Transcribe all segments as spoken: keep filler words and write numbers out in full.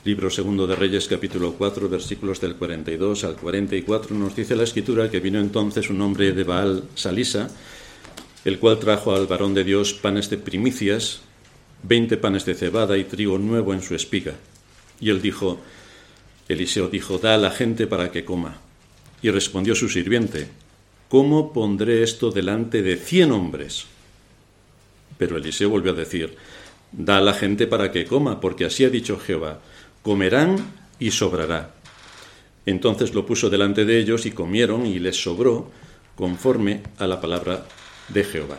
Libro segundo de Reyes, capítulo cuatro, versículos del cuarenta y dos al cuarenta y cuatro, nos dice la Escritura que vino entonces un hombre de Baal Salisa, el cual trajo al varón de Dios panes de primicias, veinte panes de cebada y trigo nuevo en su espiga. Y él dijo, Eliseo dijo, da a la gente para que coma. Y respondió su sirviente, ¿cómo pondré esto delante de cien hombres? Pero Eliseo volvió a decir, da a la gente para que coma, porque así ha dicho Jehová, comerán y sobrará. Entonces lo puso delante de ellos y comieron y les sobró conforme a la palabra de Jehová.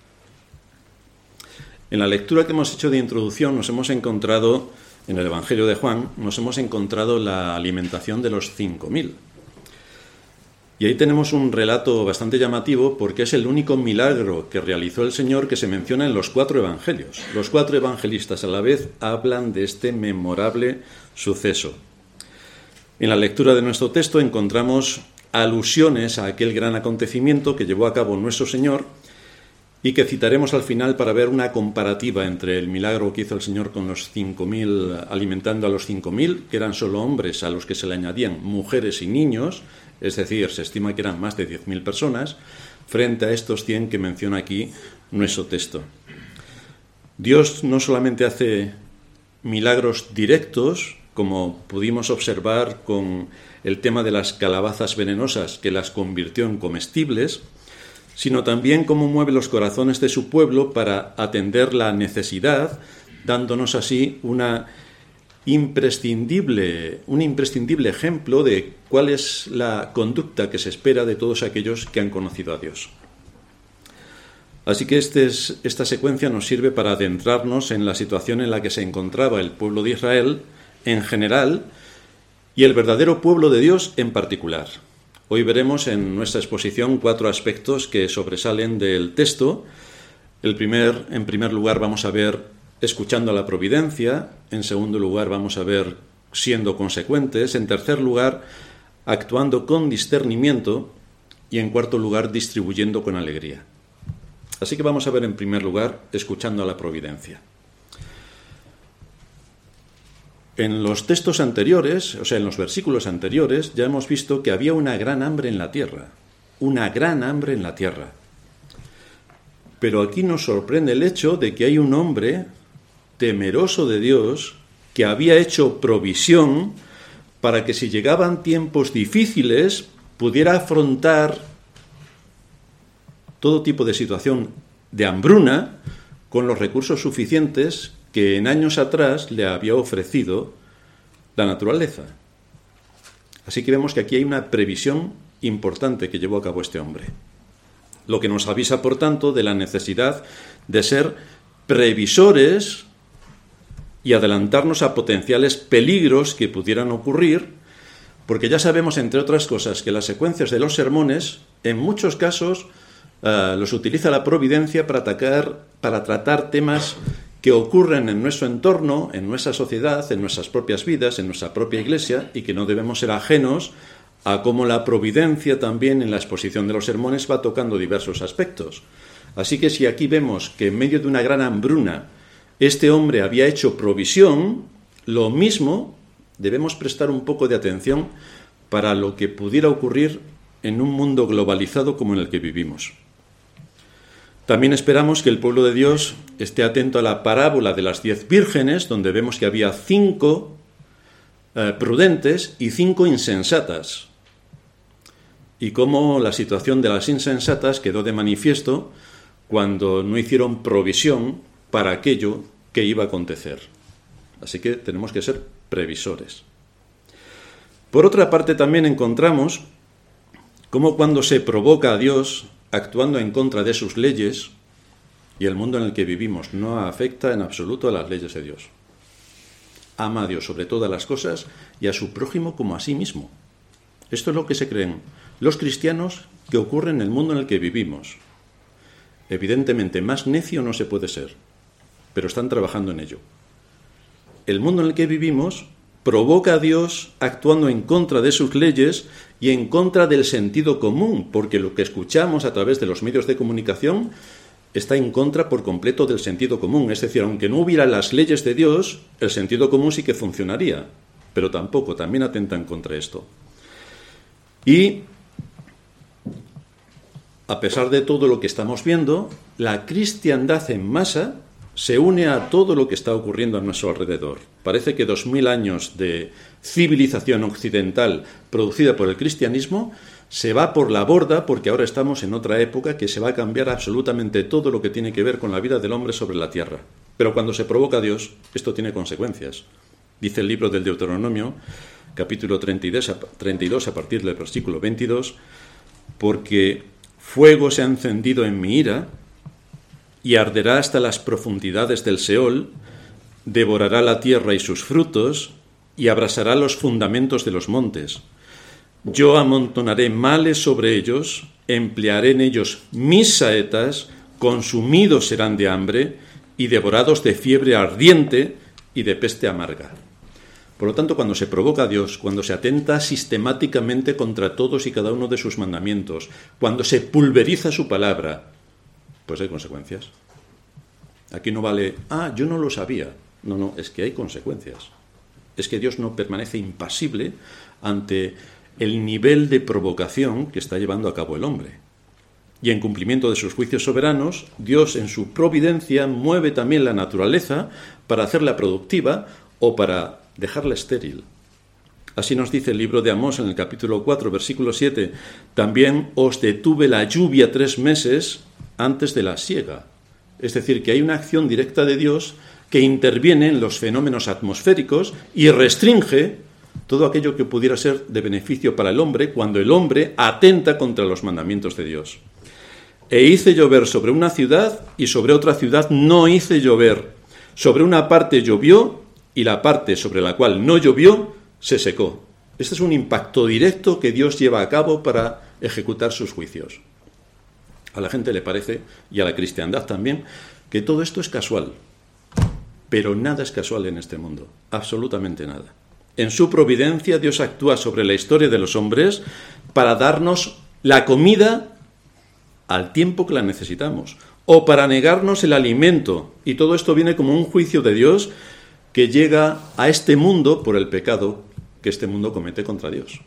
En la lectura que hemos hecho de introducción nos hemos encontrado, en el Evangelio de Juan, nos hemos encontrado la alimentación de los cinco mil. Y ahí tenemos un relato bastante llamativo porque es el único milagro que realizó el Señor que se menciona en los cuatro evangelios. Los cuatro evangelistas a la vez hablan de este memorable suceso. En la lectura de nuestro texto encontramos alusiones a aquel gran acontecimiento que llevó a cabo nuestro Señor y que citaremos al final para ver una comparativa entre el milagro que hizo el Señor con los cinco mil, alimentando a los cinco mil, que eran solo hombres a los que se le añadían mujeres y niños, es decir, se estima que eran más de diez mil personas, frente a estos cien que menciona aquí nuestro texto. Dios no solamente hace milagros directos, como pudimos observar con el tema de las calabazas venenosas, que las convirtió en comestibles, sino también cómo mueve los corazones de su pueblo para atender la necesidad, dándonos así una imprescindible, un imprescindible ejemplo de cuál es la conducta que se espera de todos aquellos que han conocido a Dios. Así que este es, esta secuencia nos sirve para adentrarnos en la situación en la que se encontraba el pueblo de Israel en general y el verdadero pueblo de Dios en particular. Hoy veremos en nuestra exposición cuatro aspectos que sobresalen del texto. El primer, en primer lugar vamos a ver escuchando a la providencia, en segundo lugar vamos a ver siendo consecuentes, en tercer lugar actuando con discernimiento y en cuarto lugar distribuyendo con alegría. Así que vamos a ver en primer lugar escuchando a la providencia. En los textos anteriores, o sea, en los versículos anteriores, ya hemos visto que había una gran hambre en la tierra, una gran hambre en la tierra. Pero aquí nos sorprende el hecho de que hay un hombre temeroso de Dios que había hecho provisión para que si llegaban tiempos difíciles pudiera afrontar todo tipo de situación de hambruna con los recursos suficientes que en años atrás le había ofrecido la naturaleza. Así que vemos que aquí hay una previsión importante que llevó a cabo este hombre. Lo que nos avisa, por tanto, de la necesidad de ser previsores y adelantarnos a potenciales peligros que pudieran ocurrir, porque ya sabemos, entre otras cosas, que las secuencias de los sermones, en muchos casos, uh, los utiliza la providencia para, atacar, para tratar temas que ocurren en nuestro entorno, en nuestra sociedad, en nuestras propias vidas, en nuestra propia iglesia, y que no debemos ser ajenos a cómo la providencia también en la exposición de los sermones va tocando diversos aspectos. Así que si aquí vemos que en medio de una gran hambruna este hombre había hecho provisión, lo mismo debemos prestar un poco de atención para lo que pudiera ocurrir en un mundo globalizado como en el que vivimos. También esperamos que el pueblo de Dios esté atento a la parábola de las diez vírgenes, donde vemos que había cinco eh, prudentes y cinco insensatas, y cómo la situación de las insensatas quedó de manifiesto cuando no hicieron provisión para aquello que iba a acontecer. Así que tenemos que ser previsores. Por otra parte, también encontramos cómo cuando se provoca a Dios actuando en contra de sus leyes, y el mundo en el que vivimos no afecta en absoluto a las leyes de Dios. Ama a Dios sobre todas las cosas y a su prójimo como a sí mismo. Esto es lo que se creen los cristianos que ocurre en el mundo en el que vivimos. Evidentemente, más necio no se puede ser, pero están trabajando en ello. El mundo en el que vivimos provoca a Dios actuando en contra de sus leyes y en contra del sentido común, porque lo que escuchamos a través de los medios de comunicación está en contra por completo del sentido común. Es decir, aunque no hubiera las leyes de Dios, el sentido común sí que funcionaría, pero tampoco, también atentan contra esto. Y, a pesar de todo lo que estamos viendo, la cristiandad en masa se une a todo lo que está ocurriendo a nuestro alrededor. Parece que dos mil años de civilización occidental producida por el cristianismo se va por la borda porque ahora estamos en otra época que se va a cambiar absolutamente todo lo que tiene que ver con la vida del hombre sobre la tierra. Pero cuando se provoca a Dios, esto tiene consecuencias. Dice el libro del Deuteronomio, capítulo treinta y dos, a partir del versículo veintidós, porque fuego se ha encendido en mi ira y arderá hasta las profundidades del Seol, devorará la tierra y sus frutos y abrasará los fundamentos de los montes. Yo amontonaré males sobre ellos, emplearé en ellos mis saetas, consumidos serán de hambre y devorados de fiebre ardiente y de peste amarga. Por lo tanto, cuando se provoca a Dios, cuando se atenta sistemáticamente contra todos y cada uno de sus mandamientos, cuando se pulveriza su palabra, pues hay consecuencias. Aquí no vale, ah, yo no lo sabía. No, no, es que hay consecuencias. Es que Dios no permanece impasible ante el nivel de provocación que está llevando a cabo el hombre. Y en cumplimiento de sus juicios soberanos, Dios en su providencia mueve también la naturaleza para hacerla productiva o para dejarla estéril. Así nos dice el libro de Amós en el capítulo cuatro, versículo siete, también os detuve la lluvia tres meses antes de la siega. Es decir, que hay una acción directa de Dios que interviene en los fenómenos atmosféricos y restringe todo aquello que pudiera ser de beneficio para el hombre cuando el hombre atenta contra los mandamientos de Dios. E hice llover sobre una ciudad y sobre otra ciudad no hice llover. Sobre una parte llovió y la parte sobre la cual no llovió se secó. Este es un impacto directo que Dios lleva a cabo para ejecutar sus juicios. A la gente le parece, y a la cristiandad también, que todo esto es casual. Pero nada es casual en este mundo, absolutamente nada. En su providencia Dios actúa sobre la historia de los hombres para darnos la comida al tiempo que la necesitamos, o para negarnos el alimento. Y todo esto viene como un juicio de Dios que llega a este mundo por el pecado que este mundo comete contra Dios.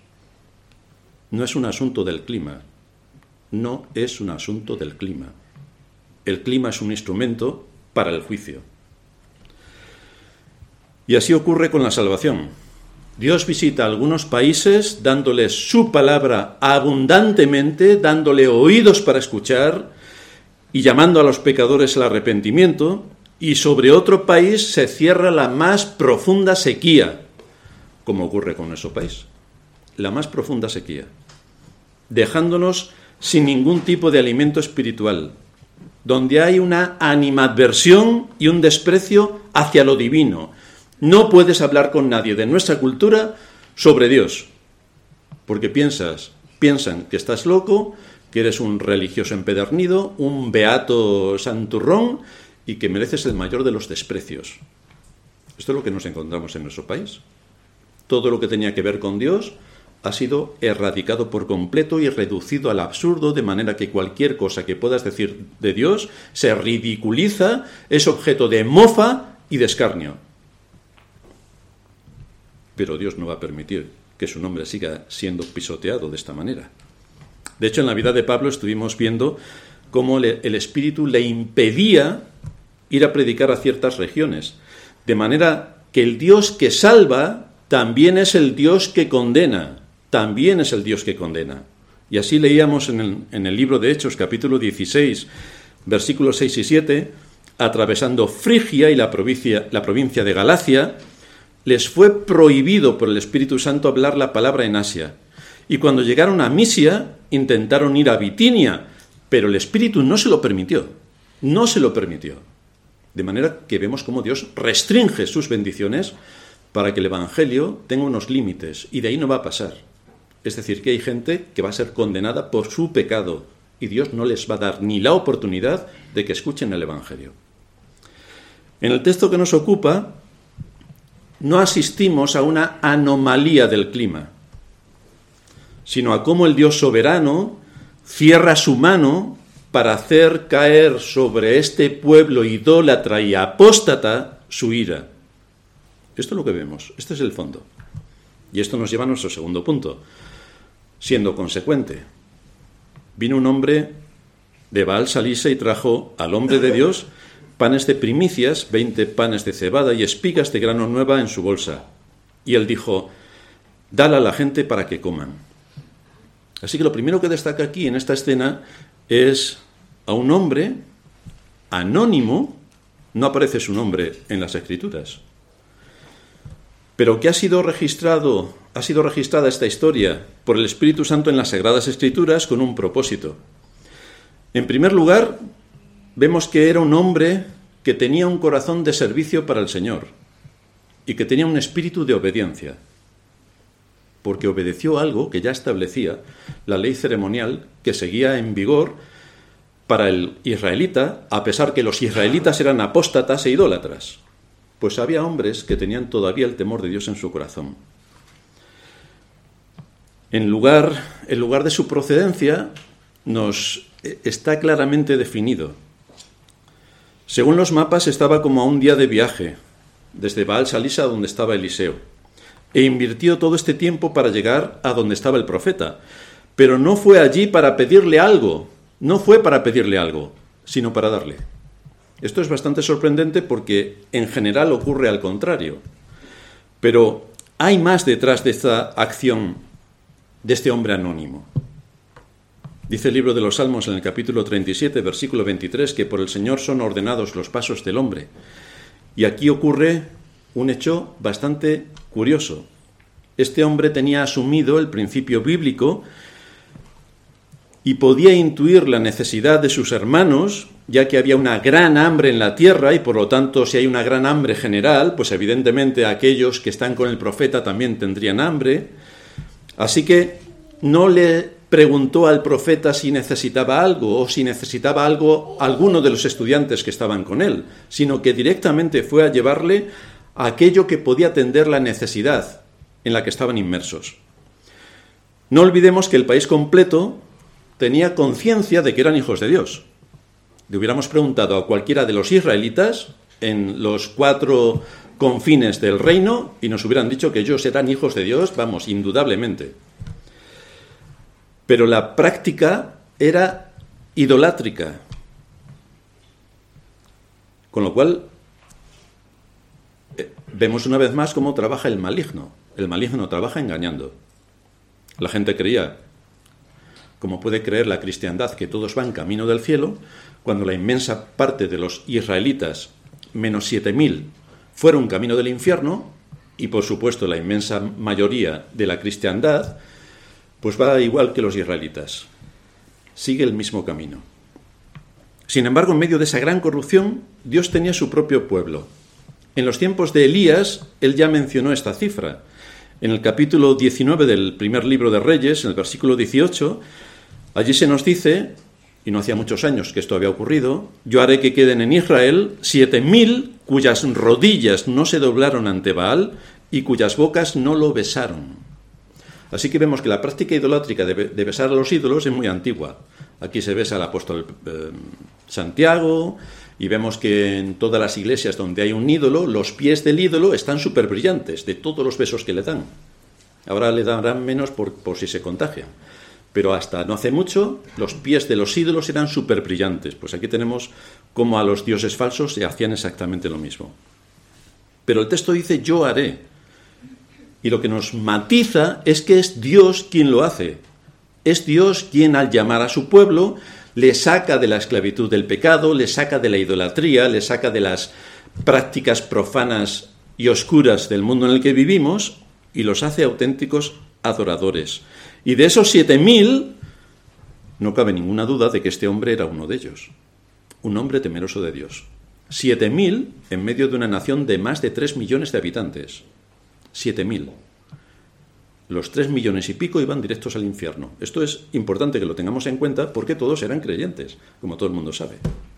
No es un asunto del clima, no es un asunto del clima. El clima es un instrumento para el juicio. Y así ocurre con la salvación. Dios visita algunos países dándoles su palabra abundantemente, dándole oídos para escuchar y llamando a los pecadores al arrepentimiento, y sobre otro país se cierra la más profunda sequía, como ocurre con nuestro país. La más profunda sequía, dejándonos sin ningún tipo de alimento espiritual, donde hay una animadversión y un desprecio hacia lo divino. No puedes hablar con nadie de nuestra cultura sobre Dios, porque piensas, piensan que estás loco, que eres un religioso empedernido, un beato santurrón y que mereces el mayor de los desprecios. Esto es lo que nos encontramos en nuestro país. Todo lo que tenía que ver con Dios ha sido erradicado por completo y reducido al absurdo, de manera que cualquier cosa que puedas decir de Dios se ridiculiza, es objeto de mofa y de escarnio. Pero Dios no va a permitir que su nombre siga siendo pisoteado de esta manera. De hecho, en la vida de Pablo estuvimos viendo cómo le, el Espíritu le impedía ir a predicar a ciertas regiones, de manera que el Dios que salva también es el Dios que condena, también es el Dios que condena. Y así leíamos en el, en el libro de Hechos, capítulo dieciséis, versículos seis y siete, atravesando Frigia y la provincia, la provincia de Galacia, les fue prohibido por el Espíritu Santo hablar la palabra en Asia. Y cuando llegaron a Misia, intentaron ir a Bitinia, pero el Espíritu no se lo permitió, no se lo permitió. De manera que vemos cómo Dios restringe sus bendiciones para que el Evangelio tenga unos límites, y de ahí no va a pasar. Es decir, que hay gente que va a ser condenada por su pecado, y Dios no les va a dar ni la oportunidad de que escuchen el Evangelio. En el texto que nos ocupa, no asistimos a una anomalía del clima, sino a cómo el Dios soberano cierra su mano para hacer caer sobre este pueblo idólatra y apóstata su ira. Esto es lo que vemos, este es el fondo. Y esto nos lleva a nuestro segundo punto. Siendo consecuente, vino un hombre de Baal Salisa y trajo al hombre de Dios panes de primicias, veinte panes de cebada y espigas de grano nueva en su bolsa. Y él dijo, dala a la gente para que coman. Así que lo primero que destaca aquí en esta escena es a un hombre anónimo, no aparece su nombre en las Escrituras, pero que ha sido registrado, ha sido registrada esta historia por el Espíritu Santo en las Sagradas Escrituras con un propósito. En primer lugar, vemos que era un hombre que tenía un corazón de servicio para el Señor y que tenía un espíritu de obediencia, porque obedeció algo que ya establecía la ley ceremonial que seguía en vigor para el israelita, a pesar que los israelitas eran apóstatas e idólatras. Pues había hombres que tenían todavía el temor de Dios en su corazón. En lugar, en lugar de su procedencia, nos está claramente definido. Según los mapas, estaba como a un día de viaje, desde Baal Salisa, donde estaba Eliseo, e invirtió todo este tiempo para llegar a donde estaba el profeta. Pero no fue allí para pedirle algo, no fue para pedirle algo, sino para darle. Esto es bastante sorprendente porque en general ocurre al contrario. Pero hay más detrás de esta acción de este hombre anónimo. Dice el libro de los Salmos en el capítulo treinta y siete, versículo veintitrés, que por el Señor son ordenados los pasos del hombre. Y aquí ocurre un hecho bastante curioso. Este hombre tenía asumido el principio bíblico y podía intuir la necesidad de sus hermanos, ya que había una gran hambre en la tierra y por lo tanto si hay una gran hambre general, pues evidentemente aquellos que están con el profeta también tendrían hambre. Así que no le preguntó al profeta si necesitaba algo o si necesitaba algo alguno de los estudiantes que estaban con él, sino que directamente fue a llevarle aquello que podía atender la necesidad en la que estaban inmersos. No olvidemos que el país completo tenía conciencia de que eran hijos de Dios. Le hubiéramos preguntado a cualquiera de los israelitas en los cuatro confines del reino y nos hubieran dicho que ellos eran hijos de Dios, vamos, indudablemente. Pero la práctica era idolátrica. Con lo cual, eh, vemos una vez más cómo trabaja el maligno. El maligno trabaja engañando. La gente creía, como puede creer la cristiandad, que todos van camino del cielo, cuando la inmensa parte de los israelitas, menos siete mil, fueron camino del infierno, y por supuesto la inmensa mayoría de la cristiandad, pues va igual que los israelitas. Sigue el mismo camino. Sin embargo, en medio de esa gran corrupción, Dios tenía su propio pueblo. En los tiempos de Elías, él ya mencionó esta cifra. En el capítulo diecinueve del primer libro de Reyes, en el versículo dieciocho, allí se nos dice, y no hacía muchos años que esto había ocurrido, yo haré que queden en Israel siete mil cuyas rodillas no se doblaron ante Baal y cuyas bocas no lo besaron. Así que vemos que la práctica idolátrica de, de besar a los ídolos es muy antigua. Aquí se besa al apóstol eh, Santiago y vemos que en todas las iglesias donde hay un ídolo, los pies del ídolo están súper brillantes de todos los besos que le dan. Ahora le darán menos por, por si se contagian. Pero hasta no hace mucho, los pies de los ídolos eran súper brillantes. Pues aquí tenemos cómo a los dioses falsos se hacían exactamente lo mismo. Pero el texto dice, yo haré. Y lo que nos matiza es que es Dios quien lo hace. Es Dios quien al llamar a su pueblo le saca de la esclavitud del pecado, le saca de la idolatría, le saca de las prácticas profanas y oscuras del mundo en el que vivimos y los hace auténticos adoradores. Y de esos siete mil, no cabe ninguna duda de que este hombre era uno de ellos. Un hombre temeroso de Dios. Siete mil en medio de una nación de más de tres millones de habitantes. Siete mil. Los tres millones y pico iban directos al infierno. Esto es importante que lo tengamos en cuenta porque todos eran creyentes, como todo el mundo sabe.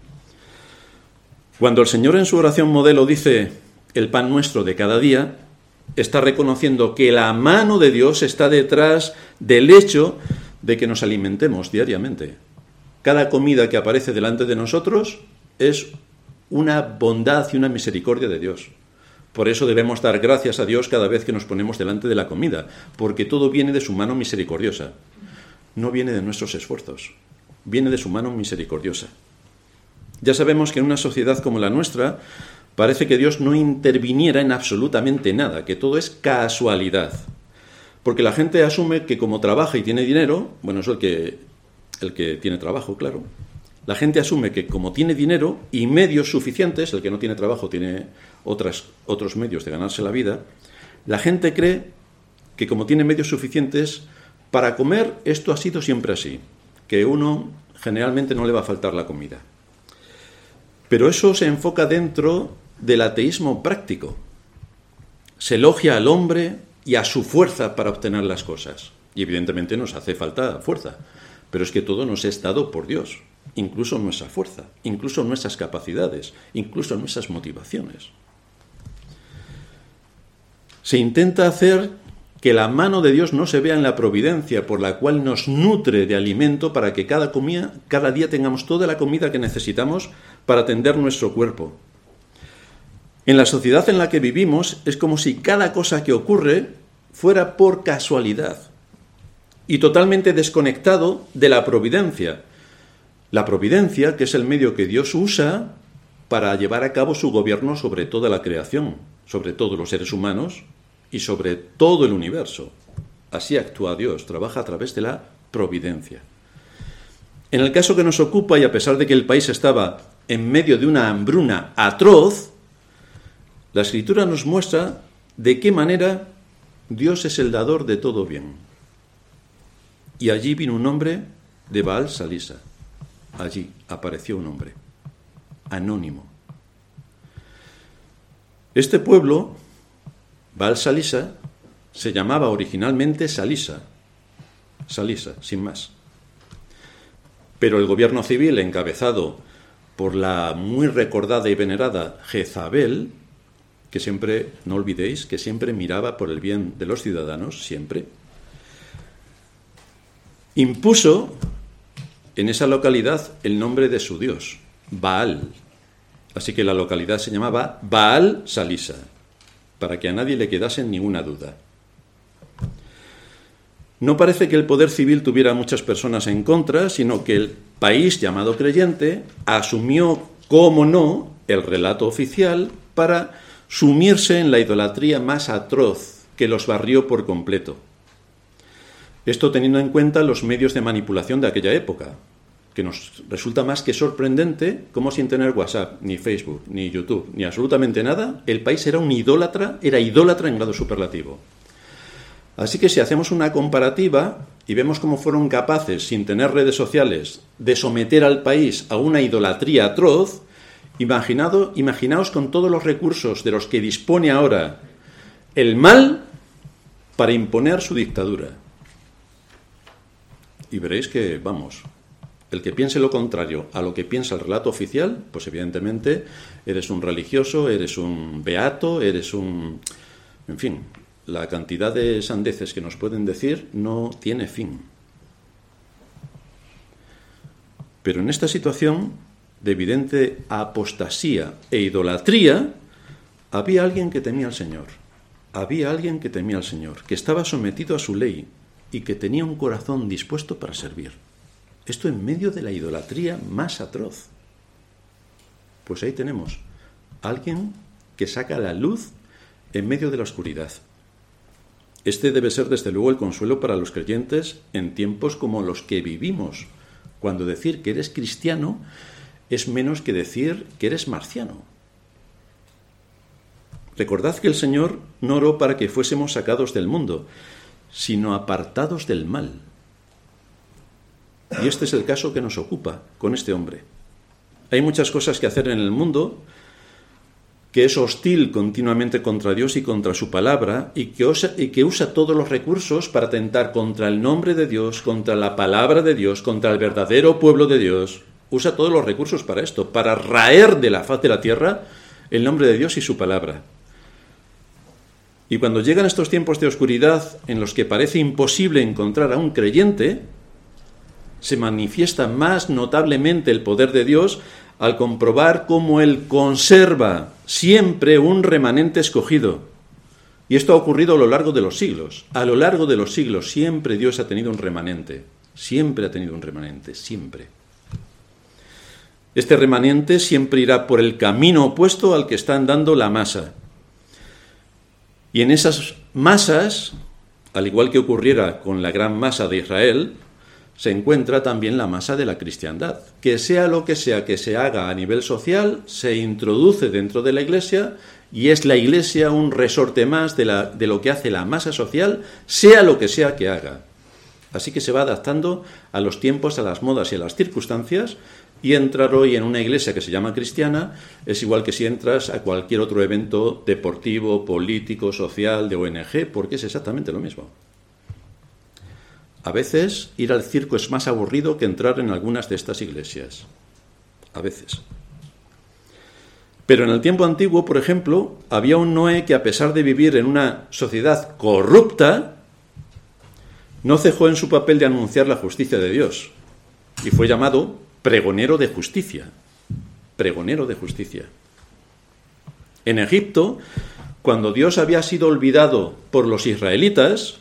Cuando el Señor en su oración modelo dice el pan nuestro de cada día, está reconociendo que la mano de Dios está detrás del hecho de que nos alimentemos diariamente. cada comida que aparece delante de nosotros es una bondad y una misericordia de Dios. Por eso debemos dar gracias a Dios cada vez que nos ponemos delante de la comida, porque todo viene de su mano misericordiosa. No viene de nuestros esfuerzos, viene de su mano misericordiosa. Ya sabemos que en una sociedad como la nuestra parece que Dios no interviniera en absolutamente nada, que todo es casualidad. Porque la gente asume que como trabaja y tiene dinero, bueno, eso es el que, el que tiene trabajo, claro. La gente asume que como tiene dinero y medios suficientes, el que no tiene trabajo tiene otras, otros medios de ganarse la vida, la gente cree que como tiene medios suficientes para comer, esto ha sido siempre así, que uno generalmente no le va a faltar la comida. Pero eso se enfoca dentro del ateísmo práctico. Se elogia al hombre y a su fuerza para obtener las cosas. Y evidentemente nos hace falta fuerza, pero es que todo nos es dado por Dios. Incluso nuestra fuerza, incluso nuestras capacidades, incluso nuestras motivaciones. Se intenta hacer que la mano de Dios no se vea en la providencia por la cual nos nutre de alimento para que cada, comida, cada día tengamos toda la comida que necesitamos para atender nuestro cuerpo. En la sociedad en la que vivimos es como si cada cosa que ocurre fuera por casualidad y totalmente desconectado de la providencia. La providencia, que es el medio que Dios usa para llevar a cabo su gobierno sobre toda la creación, sobre todos los seres humanos y sobre todo el universo. Así actúa Dios, trabaja a través de la providencia. En el caso que nos ocupa, y a pesar de que el país estaba en medio de una hambruna atroz, la Escritura nos muestra de qué manera Dios es el dador de todo bien. Y allí vino un hombre de Baal Salisa. Allí apareció un hombre, anónimo. Este pueblo, Baal Salisa, se llamaba originalmente Salisa. Salisa, sin más. Pero el gobierno civil, encabezado por la muy recordada y venerada Jezabel, que siempre, no olvidéis, que siempre miraba por el bien de los ciudadanos, siempre, impuso en esa localidad el nombre de su dios, Baal. Así que la localidad se llamaba Baal Salisa, para que a nadie le quedase ninguna duda. No parece que el poder civil tuviera muchas personas en contra, sino que el país llamado creyente asumió, como no, el relato oficial para sumirse en la idolatría más atroz que los barrió por completo. Esto teniendo en cuenta los medios de manipulación de aquella época, que nos resulta más que sorprendente cómo sin tener WhatsApp, ni Facebook, ni YouTube, ni absolutamente nada, el país era un idólatra, era idólatra en grado superlativo. Así que si hacemos una comparativa y vemos cómo fueron capaces, sin tener redes sociales, de someter al país a una idolatría atroz, imaginado, imaginaos con todos los recursos de los que dispone ahora el mal para imponer su dictadura. Y veréis que, vamos, el que piense lo contrario a lo que piensa el relato oficial, pues evidentemente eres un religioso, eres un beato, eres un... En fin, la cantidad de sandeces que nos pueden decir no tiene fin. Pero en esta situación de evidente apostasía e idolatría, había alguien que temía al Señor. Había alguien que temía al Señor, que estaba sometido a su ley y que tenía un corazón dispuesto para servir. Esto en medio de la idolatría más atroz. Pues ahí tenemos a alguien que saca la luz en medio de la oscuridad. Este debe ser desde luego el consuelo para los creyentes en tiempos como los que vivimos, cuando decir que eres cristiano es menos que decir que eres marciano. Recordad que el Señor no oró para que fuésemos sacados del mundo, sino apartados del mal. Y este es el caso que nos ocupa con este hombre. Hay muchas cosas que hacer en el mundo que es hostil continuamente contra Dios y contra su palabra y que, usa, y que usa todos los recursos para atentar contra el nombre de Dios, contra la palabra de Dios, contra el verdadero pueblo de Dios. Usa todos los recursos para esto, para raer de la faz de la tierra el nombre de Dios y su palabra. Y cuando llegan estos tiempos de oscuridad en los que parece imposible encontrar a un creyente, se manifiesta más notablemente el poder de Dios al comprobar cómo Él conserva siempre un remanente escogido. Y esto ha ocurrido a lo largo de los siglos. A lo largo de los siglos siempre Dios ha tenido un remanente. Siempre ha tenido un remanente, siempre. Este remanente siempre irá por el camino opuesto al que está andando la masa. Y en esas masas, al igual que ocurriera con la gran masa de Israel, se encuentra también la masa de la cristiandad. Que sea lo que sea que se haga a nivel social, se introduce dentro de la Iglesia y es la Iglesia un resorte más de, la, de lo que hace la masa social, sea lo que sea que haga. Así que se va adaptando a los tiempos, a las modas y a las circunstancias, y entrar hoy en una iglesia que se llama cristiana es igual que si entras a cualquier otro evento deportivo, político, social, de O N G, porque es exactamente lo mismo. A veces ir al circo es más aburrido que entrar en algunas de estas iglesias. A veces. Pero en el tiempo antiguo, por ejemplo, había un Noé que, a pesar de vivir en una sociedad corrupta, no cejó en su papel de anunciar la justicia de Dios y fue llamado pregonero de justicia. Pregonero de justicia. En Egipto, cuando Dios había sido olvidado por los israelitas,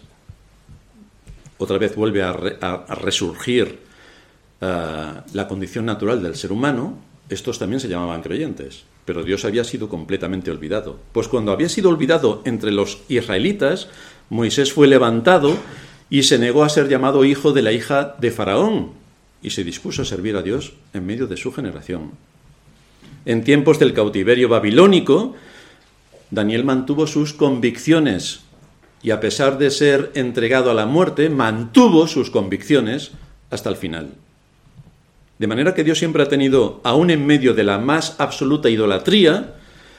otra vez vuelve a, re, a, a resurgir uh, la condición natural del ser humano. Estos también se llamaban creyentes, pero Dios había sido completamente olvidado. Pues cuando había sido olvidado entre los israelitas, Moisés fue levantado y se negó a ser llamado hijo de la hija de Faraón y se dispuso a servir a Dios en medio de su generación. En tiempos del cautiverio babilónico, Daniel mantuvo sus convicciones y, a pesar de ser entregado a la muerte, mantuvo sus convicciones hasta el final. De manera que Dios siempre ha tenido, aún en medio de la más absoluta idolatría,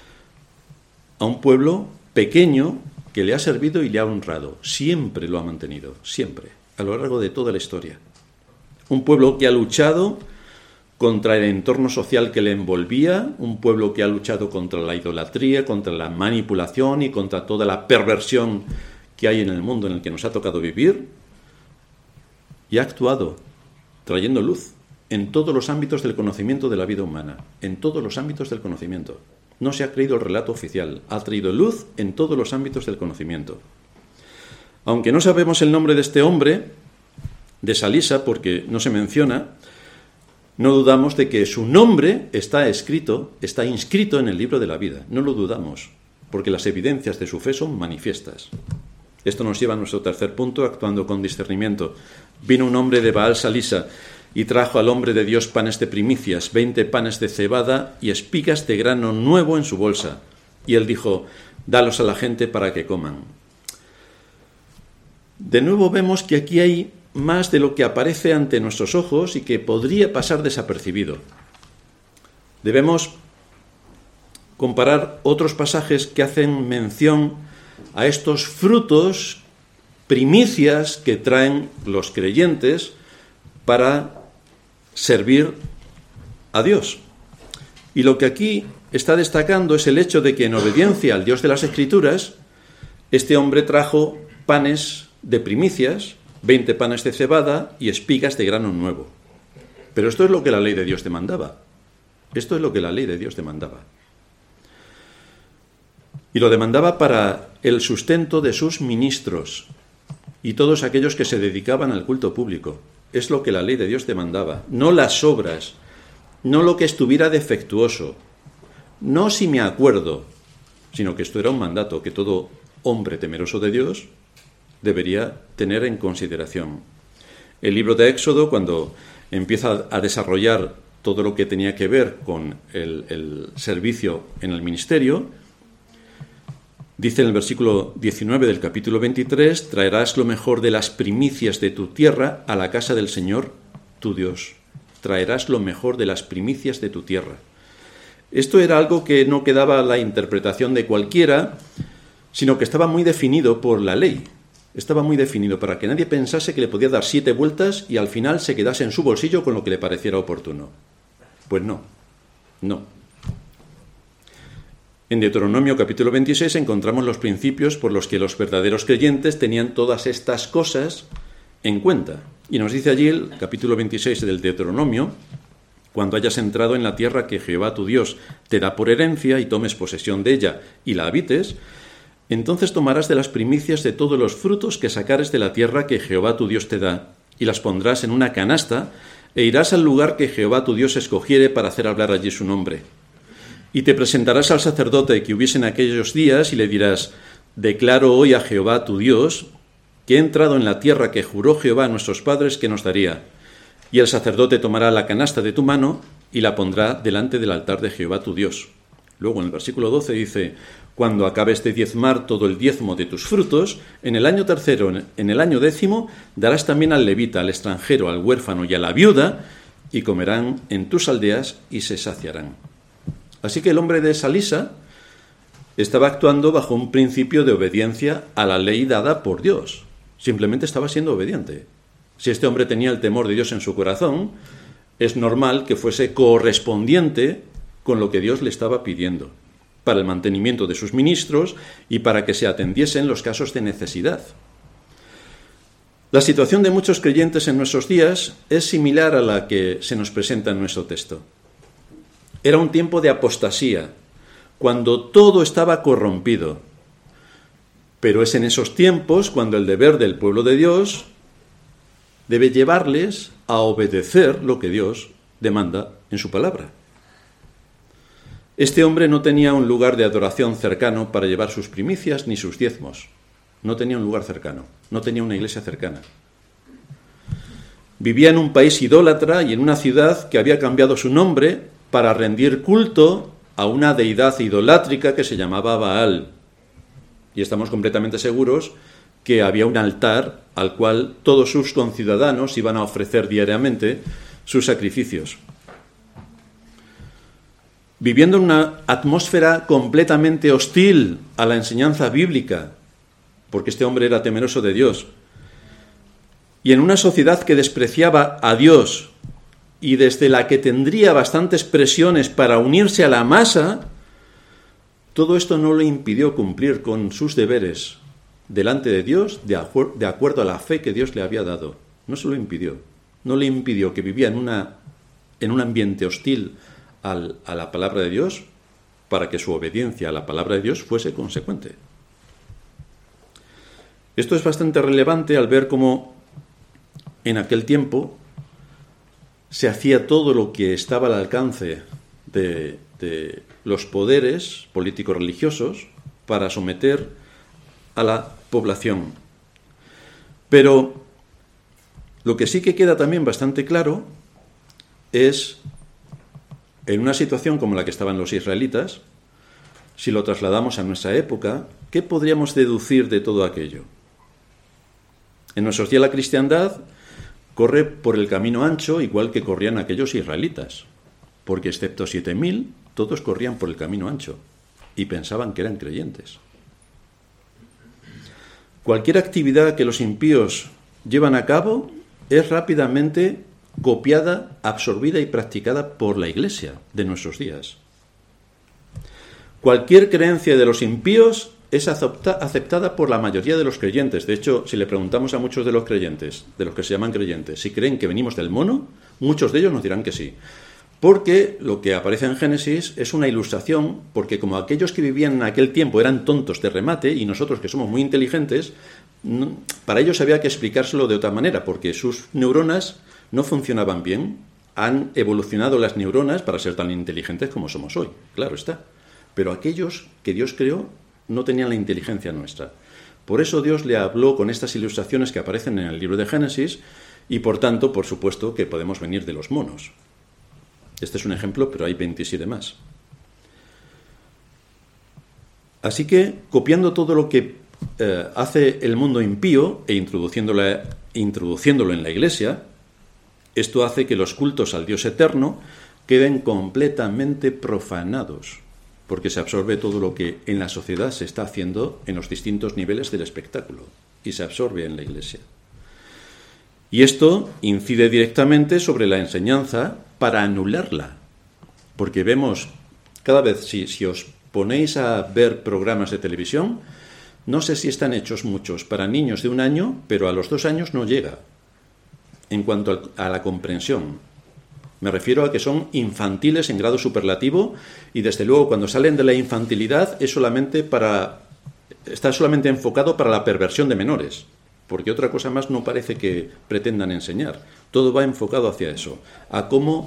a un pueblo pequeño que le ha servido y le ha honrado. Siempre lo ha mantenido, siempre, a lo largo de toda la historia. Un pueblo que ha luchado contra el entorno social que le envolvía, un pueblo que ha luchado contra la idolatría, contra la manipulación y contra toda la perversión que hay en el mundo en el que nos ha tocado vivir, y ha actuado trayendo luz en todos los ámbitos del conocimiento de la vida humana, en todos los ámbitos del conocimiento. No se ha creído el relato oficial, ha traído luz en todos los ámbitos del conocimiento. Aunque no sabemos el nombre de este hombre, de Salisa, porque no se menciona, no dudamos de que su nombre está escrito, está inscrito en el libro de la vida. No lo dudamos, porque las evidencias de su fe son manifiestas. Esto nos lleva a nuestro tercer punto, actuando con discernimiento. Vino un hombre de Baal Salisa y trajo al hombre de Dios panes de primicias, veinte panes de cebada y espigas de grano nuevo en su bolsa. Y él dijo, dalos a la gente para que coman. De nuevo vemos que aquí hay más de lo que aparece ante nuestros ojos y que podría pasar desapercibido. Debemos comparar otros pasajes que hacen mención a estos frutos, primicias que traen los creyentes para servir a Dios. Y lo que aquí está destacando es el hecho de que, en obediencia al Dios de las Escrituras, este hombre trajo panes de primicias, veinte panes de cebada y espigas de grano nuevo. Pero esto es lo que la ley de Dios demandaba. Esto es lo que la ley de Dios demandaba. Y lo demandaba para el sustento de sus ministros y todos aquellos que se dedicaban al culto público. Es lo que la ley de Dios demandaba, no las obras, no lo que estuviera defectuoso, no si me acuerdo, sino que esto era un mandato que todo hombre temeroso de Dios debería tener en consideración. El libro de Éxodo, cuando empieza a desarrollar todo lo que tenía que ver con el, el servicio en el ministerio, dice en el versículo diecinueve del capítulo veintitrés, traerás lo mejor de las primicias de tu tierra a la casa del Señor, tu Dios. Traerás lo mejor de las primicias de tu tierra. Esto era algo que no quedaba a la interpretación de cualquiera, sino que estaba muy definido por la ley. Estaba muy definido para que nadie pensase que le podía dar siete vueltas y al final se quedase en su bolsillo con lo que le pareciera oportuno. Pues no, no. En Deuteronomio capítulo veintiséis encontramos los principios por los que los verdaderos creyentes tenían todas estas cosas en cuenta. Y nos dice allí el capítulo veintiséis del Deuteronomio: cuando hayas entrado en la tierra que Jehová tu Dios te da por herencia y tomes posesión de ella y la habites, entonces tomarás de las primicias de todos los frutos que sacares de la tierra que Jehová tu Dios te da, y las pondrás en una canasta, e irás al lugar que Jehová tu Dios escogiere para hacer hablar allí su nombre. Y te presentarás al sacerdote que hubiese en aquellos días, y le dirás: declaro hoy a Jehová tu Dios que he entrado en la tierra que juró Jehová a nuestros padres que nos daría. Y el sacerdote tomará la canasta de tu mano y la pondrá delante del altar de Jehová tu Dios. Luego en el versículo doce dice: cuando acabes de diezmar todo el diezmo de tus frutos, en el año tercero, en el año décimo, darás también al levita, al extranjero, al huérfano y a la viuda, y comerán en tus aldeas y se saciarán. Así que el hombre de Salisa estaba actuando bajo un principio de obediencia a la ley dada por Dios. Simplemente estaba siendo obediente. Si este hombre tenía el temor de Dios en su corazón, es normal que fuese correspondiente con lo que Dios le estaba pidiendo, para el mantenimiento de sus ministros y para que se atendiesen los casos de necesidad. La situación de muchos creyentes en nuestros días es similar a la que se nos presenta en nuestro texto. Era un tiempo de apostasía, cuando todo estaba corrompido. Pero es en esos tiempos cuando el deber del pueblo de Dios debe llevarles a obedecer lo que Dios demanda en su palabra. Este hombre no tenía un lugar de adoración cercano para llevar sus primicias ni sus diezmos. No tenía un lugar cercano, no tenía una iglesia cercana. Vivía en un país idólatra y en una ciudad que había cambiado su nombre para rendir culto a una deidad idolátrica que se llamaba Baal. Y estamos completamente seguros que había un altar al cual todos sus conciudadanos iban a ofrecer diariamente sus sacrificios. Viviendo en una atmósfera completamente hostil a la enseñanza bíblica, porque este hombre era temeroso de Dios, y en una sociedad que despreciaba a Dios y desde la que tendría bastantes presiones para unirse a la masa, todo esto no le impidió cumplir con sus deberes delante de Dios de, acu- de acuerdo a la fe que Dios le había dado. No se lo impidió. No le impidió que vivía en, una, en un ambiente hostil al, a la palabra de Dios para que su obediencia a la palabra de Dios fuese consecuente. Esto es bastante relevante al ver cómo en aquel tiempo se hacía todo lo que estaba al alcance de, de los poderes políticos religiosos para someter a la población. Pero lo que sí que queda también bastante claro es, en una situación como la que estaban los israelitas, si lo trasladamos a nuestra época, ¿qué podríamos deducir de todo aquello? En nuestros días la cristiandad corre por el camino ancho igual que corrían aquellos israelitas, porque excepto siete mil, todos corrían por el camino ancho y pensaban que eran creyentes. Cualquier actividad que los impíos llevan a cabo es rápidamente copiada, absorbida y practicada por la Iglesia de nuestros días. Cualquier creencia de los impíos es aceptada por la mayoría de los creyentes. De hecho, si le preguntamos a muchos de los creyentes, de los que se llaman creyentes, si creen que venimos del mono, muchos de ellos nos dirán que sí. Porque lo que aparece en Génesis es una ilustración, porque como aquellos que vivían en aquel tiempo eran tontos de remate y nosotros que somos muy inteligentes, no, para ellos había que explicárselo de otra manera, porque sus neuronas no funcionaban bien. Han evolucionado las neuronas para ser tan inteligentes como somos hoy, claro está. Pero aquellos que Dios creó no tenían la inteligencia nuestra. Por eso Dios le habló con estas ilustraciones que aparecen en el libro de Génesis y por tanto, por supuesto, que podemos venir de los monos. Este es un ejemplo, pero hay veintisiete más. Así que, copiando todo lo que eh, hace el mundo impío e introduciéndolo, introduciéndolo en la Iglesia, esto hace que los cultos al Dios eterno queden completamente profanados, porque se absorbe todo lo que en la sociedad se está haciendo en los distintos niveles del espectáculo y se absorbe en la Iglesia. Y esto incide directamente sobre la enseñanza para anularla, porque vemos cada vez, si, si os ponéis a ver programas de televisión, no sé si están hechos muchos para niños de un año, pero a los dos años no llega. en cuanto a la comprensión. Me refiero a que son infantiles en grado superlativo y, desde luego, cuando salen de la infantilidad es solamente para, está solamente enfocado para la perversión de menores, porque otra cosa más no parece que pretendan enseñar. Todo va enfocado hacia eso, a cómo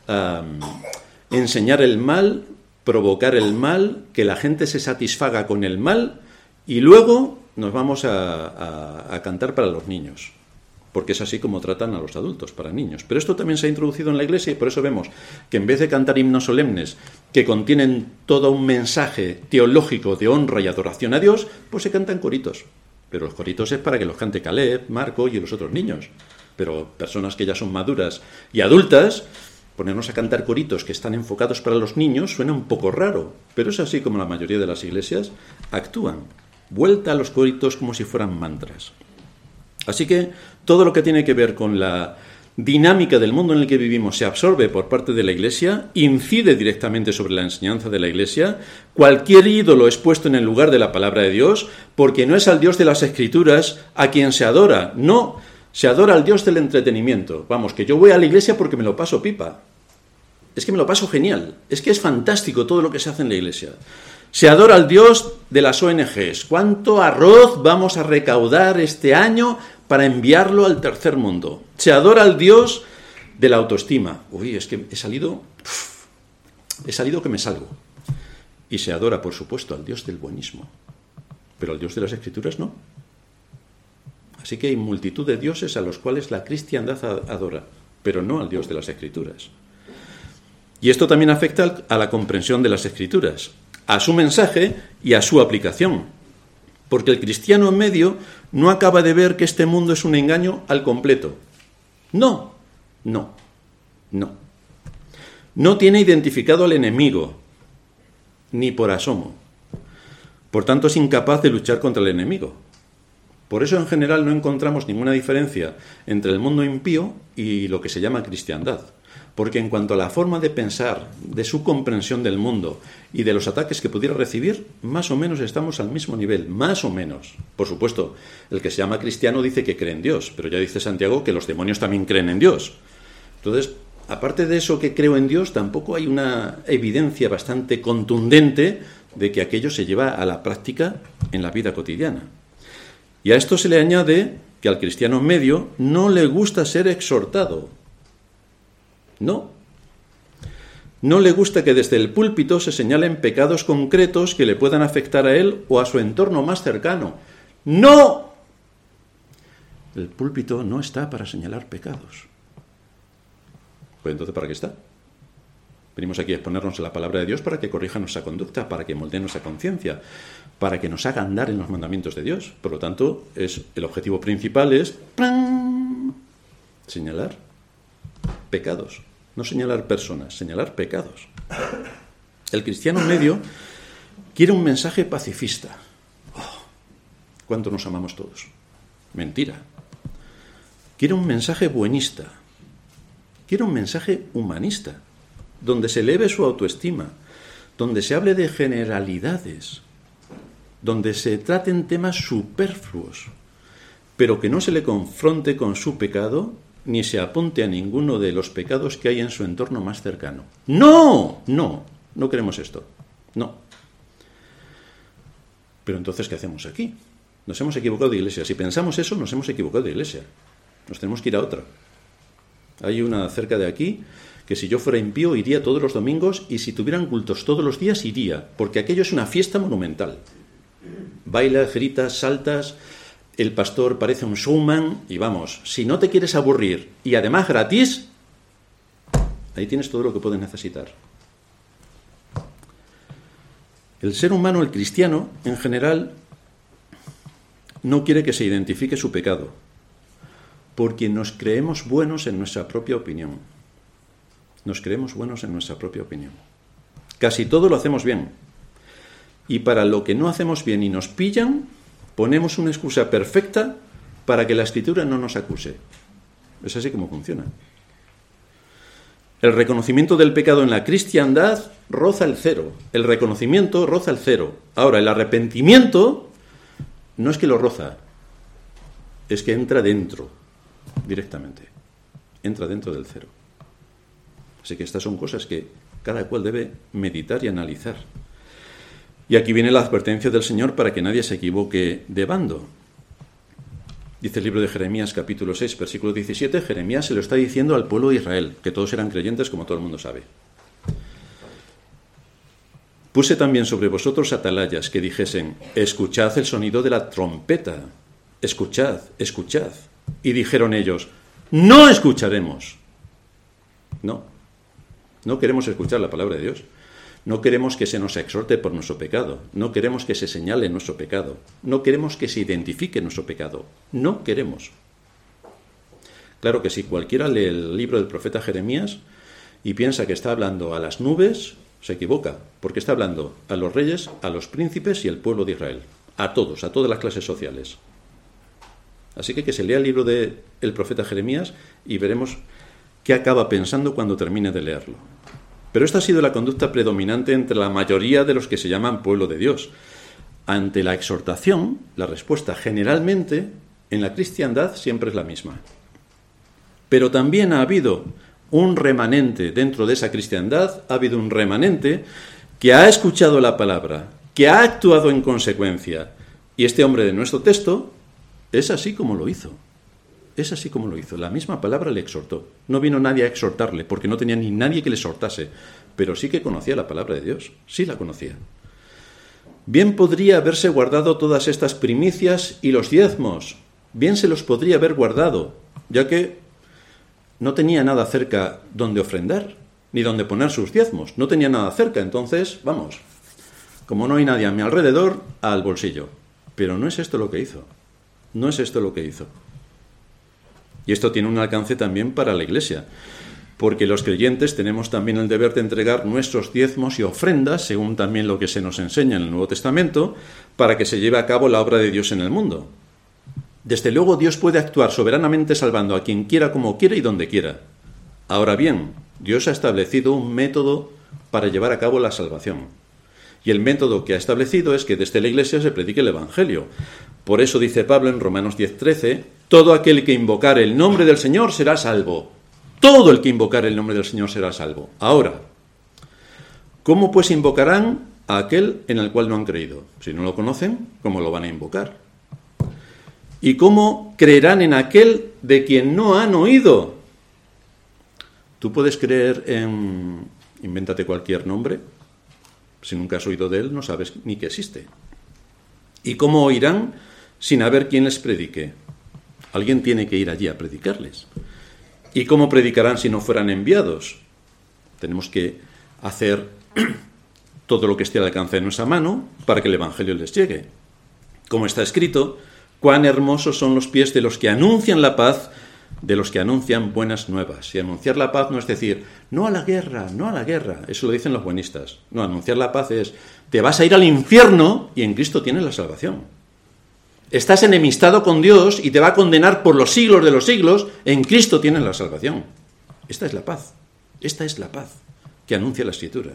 um, enseñar el mal, provocar el mal, que la gente se satisfaga con el mal y luego nos vamos a, a, a cantar para los niños, porque es así como tratan a los adultos, para niños. Pero esto también se ha introducido en la Iglesia y por eso vemos que en vez de cantar himnos solemnes que contienen todo un mensaje teológico de honra y adoración a Dios, pues se cantan coritos. Pero los coritos es para que los cante Caleb, Marco y los otros niños. Pero personas que ya son maduras y adultas, ponernos a cantar coritos que están enfocados para los niños suena un poco raro, pero es así como la mayoría de las iglesias actúan. Vuelta a los coritos como si fueran mantras. Así que todo lo que tiene que ver con la dinámica del mundo en el que vivimos se absorbe por parte de la Iglesia, incide directamente sobre la enseñanza de la Iglesia. Cualquier ídolo es puesto en el lugar de la palabra de Dios, porque no es al Dios de las Escrituras a quien se adora, no, se adora al Dios del entretenimiento. Vamos, que yo voy a la Iglesia porque me lo paso pipa. Es que me lo paso genial, es que es fantástico todo lo que se hace en la Iglesia. Se adora al Dios de las O N Ges. ¿Cuánto arroz vamos a recaudar este año para enviarlo al tercer mundo? Se adora al Dios de la autoestima. Uy, es que he salido, he salido que me salgo. Y se adora, por supuesto, al Dios del buenismo. Pero al Dios de las Escrituras no. Así que hay multitud de dioses a los cuales la cristiandad adora, pero no al Dios de las Escrituras. Y esto también afecta a la comprensión de las Escrituras, a su mensaje y a su aplicación. Porque el cristiano en medio no acaba de ver que este mundo es un engaño al completo. No, no, no. No tiene identificado al enemigo, ni por asomo. Por tanto, es incapaz de luchar contra el enemigo. Por eso, en general, no encontramos ninguna diferencia entre el mundo impío y lo que se llama cristiandad. Porque en cuanto a la forma de pensar, de su comprensión del mundo y de los ataques que pudiera recibir, más o menos estamos al mismo nivel, más o menos. Por supuesto, el que se llama cristiano dice que cree en Dios, pero ya dice Santiago que los demonios también creen en Dios. Entonces, aparte de eso que creo en Dios, tampoco hay una evidencia bastante contundente de que aquello se lleva a la práctica en la vida cotidiana. Y a esto se le añade que al cristiano medio no le gusta ser exhortado. No. No le gusta que desde el púlpito se señalen pecados concretos que le puedan afectar a él o a su entorno más cercano. ¡No! El púlpito no está para señalar pecados. Pues entonces, ¿para qué está? Venimos aquí a exponernos a la palabra de Dios para que corrija nuestra conducta, para que moldee nuestra conciencia, para que nos haga andar en los mandamientos de Dios. Por lo tanto, es, el objetivo principal es ¡plam! Señalar pecados. No señalar personas, señalar pecados. El cristiano medio quiere un mensaje pacifista. Oh, ¿cuánto nos amamos todos? Mentira. Quiere un mensaje buenista. Quiere un mensaje humanista, donde se eleve su autoestima, donde se hable de generalidades, donde se traten temas superfluos, pero que no se le confronte con su pecado ni se apunte a ninguno de los pecados que hay en su entorno más cercano. ¡No! No, no queremos esto. No. Pero entonces, ¿qué hacemos aquí? Nos hemos equivocado de iglesia. Si pensamos eso, nos hemos equivocado de iglesia. Nos tenemos que ir a otra. Hay una cerca de aquí que si yo fuera impío iría todos los domingos y si tuvieran cultos todos los días iría, porque aquello es una fiesta monumental. Bailas, gritas, saltas, el pastor parece un showman y vamos, si no te quieres aburrir y además gratis, ahí tienes todo lo que puedes necesitar. El ser humano, el cristiano, en general, no quiere que se identifique su pecado, porque nos creemos buenos en nuestra propia opinión. Nos creemos buenos en nuestra propia opinión. Casi todo lo hacemos bien. Y para lo que no hacemos bien y nos pillan, ponemos una excusa perfecta para que la Escritura no nos acuse. Es así como funciona. El reconocimiento del pecado en la cristiandad roza el cero. El reconocimiento roza el cero. Ahora, el arrepentimiento no es que lo roza, es que entra dentro, directamente. entra dentro del cero. Así que estas son cosas que cada cual debe meditar y analizar. Y aquí viene la advertencia del Señor para que nadie se equivoque de bando. Dice el libro de Jeremías, capítulo seis, versículo diecisiete, Jeremías se lo está diciendo al pueblo de Israel, que todos eran creyentes, como todo el mundo sabe. Puse también sobre vosotros atalayas que dijesen, escuchad el sonido de la trompeta, escuchad, escuchad. Y dijeron ellos, no escucharemos. No, no queremos escuchar la palabra de Dios. No queremos que se nos exhorte por nuestro pecado. No queremos que se señale nuestro pecado. No queremos que se identifique nuestro pecado. No queremos. Claro que si cualquiera lee el libro del profeta Jeremías y piensa que está hablando a las nubes, se equivoca, porque está hablando a los reyes, a los príncipes y al pueblo de Israel. A todos, a todas las clases sociales. Así que que se lea el libro del profeta Jeremías y veremos qué acaba pensando cuando termine de leerlo. Pero esta ha sido la conducta predominante entre la mayoría de los que se llaman pueblo de Dios. Ante la exhortación, la respuesta generalmente en la cristiandad siempre es la misma. Pero también ha habido un remanente dentro de esa cristiandad, ha habido un remanente que ha escuchado la palabra, que ha actuado en consecuencia. Y este hombre de nuestro texto es así como lo hizo. Es así como lo hizo. La misma palabra le exhortó. No vino nadie a exhortarle, porque no tenía ni nadie que le exhortase, pero sí que conocía la palabra de Dios. Sí la conocía. Bien podría haberse guardado todas estas primicias y los diezmos. Bien se los podría haber guardado, ya que no tenía nada cerca donde ofrendar, ni donde poner sus diezmos. No tenía nada cerca, entonces, vamos, como no hay nadie a mi alrededor, al bolsillo. Pero no es esto lo que hizo. No es esto lo que hizo. Y esto tiene un alcance también para la Iglesia, porque los creyentes tenemos también el deber de entregar nuestros diezmos y ofrendas, según también lo que se nos enseña en el Nuevo Testamento, para que se lleve a cabo la obra de Dios en el mundo. Desde luego Dios puede actuar soberanamente salvando a quien quiera, como quiera y donde quiera. Ahora bien, Dios ha establecido un método para llevar a cabo la salvación. Y el método que ha establecido es que desde la Iglesia se predique el Evangelio. Por eso dice Pablo en Romanos diez trece, todo aquel que invocare el nombre del Señor será salvo. Todo el que invocare el nombre del Señor será salvo. Ahora, ¿cómo pues invocarán a aquel en el cual no han creído? Si no lo conocen, ¿cómo lo van a invocar? ¿Y cómo creerán en aquel de quien no han oído? Tú puedes creer en... Invéntate cualquier nombre. Si nunca has oído de él, no sabes ni que existe. ¿Y cómo oirán sin haber quien les predique? Alguien tiene que ir allí a predicarles. ¿Y cómo predicarán si no fueran enviados? Tenemos que hacer todo lo que esté al alcance de nuestra mano para que el Evangelio les llegue. Como está escrito, cuán hermosos son los pies de los que anuncian la paz, de los que anuncian buenas nuevas. Y anunciar la paz no es decir, no a la guerra, no a la guerra. Eso lo dicen los buenistas. No, anunciar la paz es, te vas a ir al infierno y en Cristo tienes la salvación. Estás enemistado con Dios y te va a condenar por los siglos de los siglos, en Cristo tienes la salvación. Esta es la paz. Esta es la paz que anuncia la Escritura.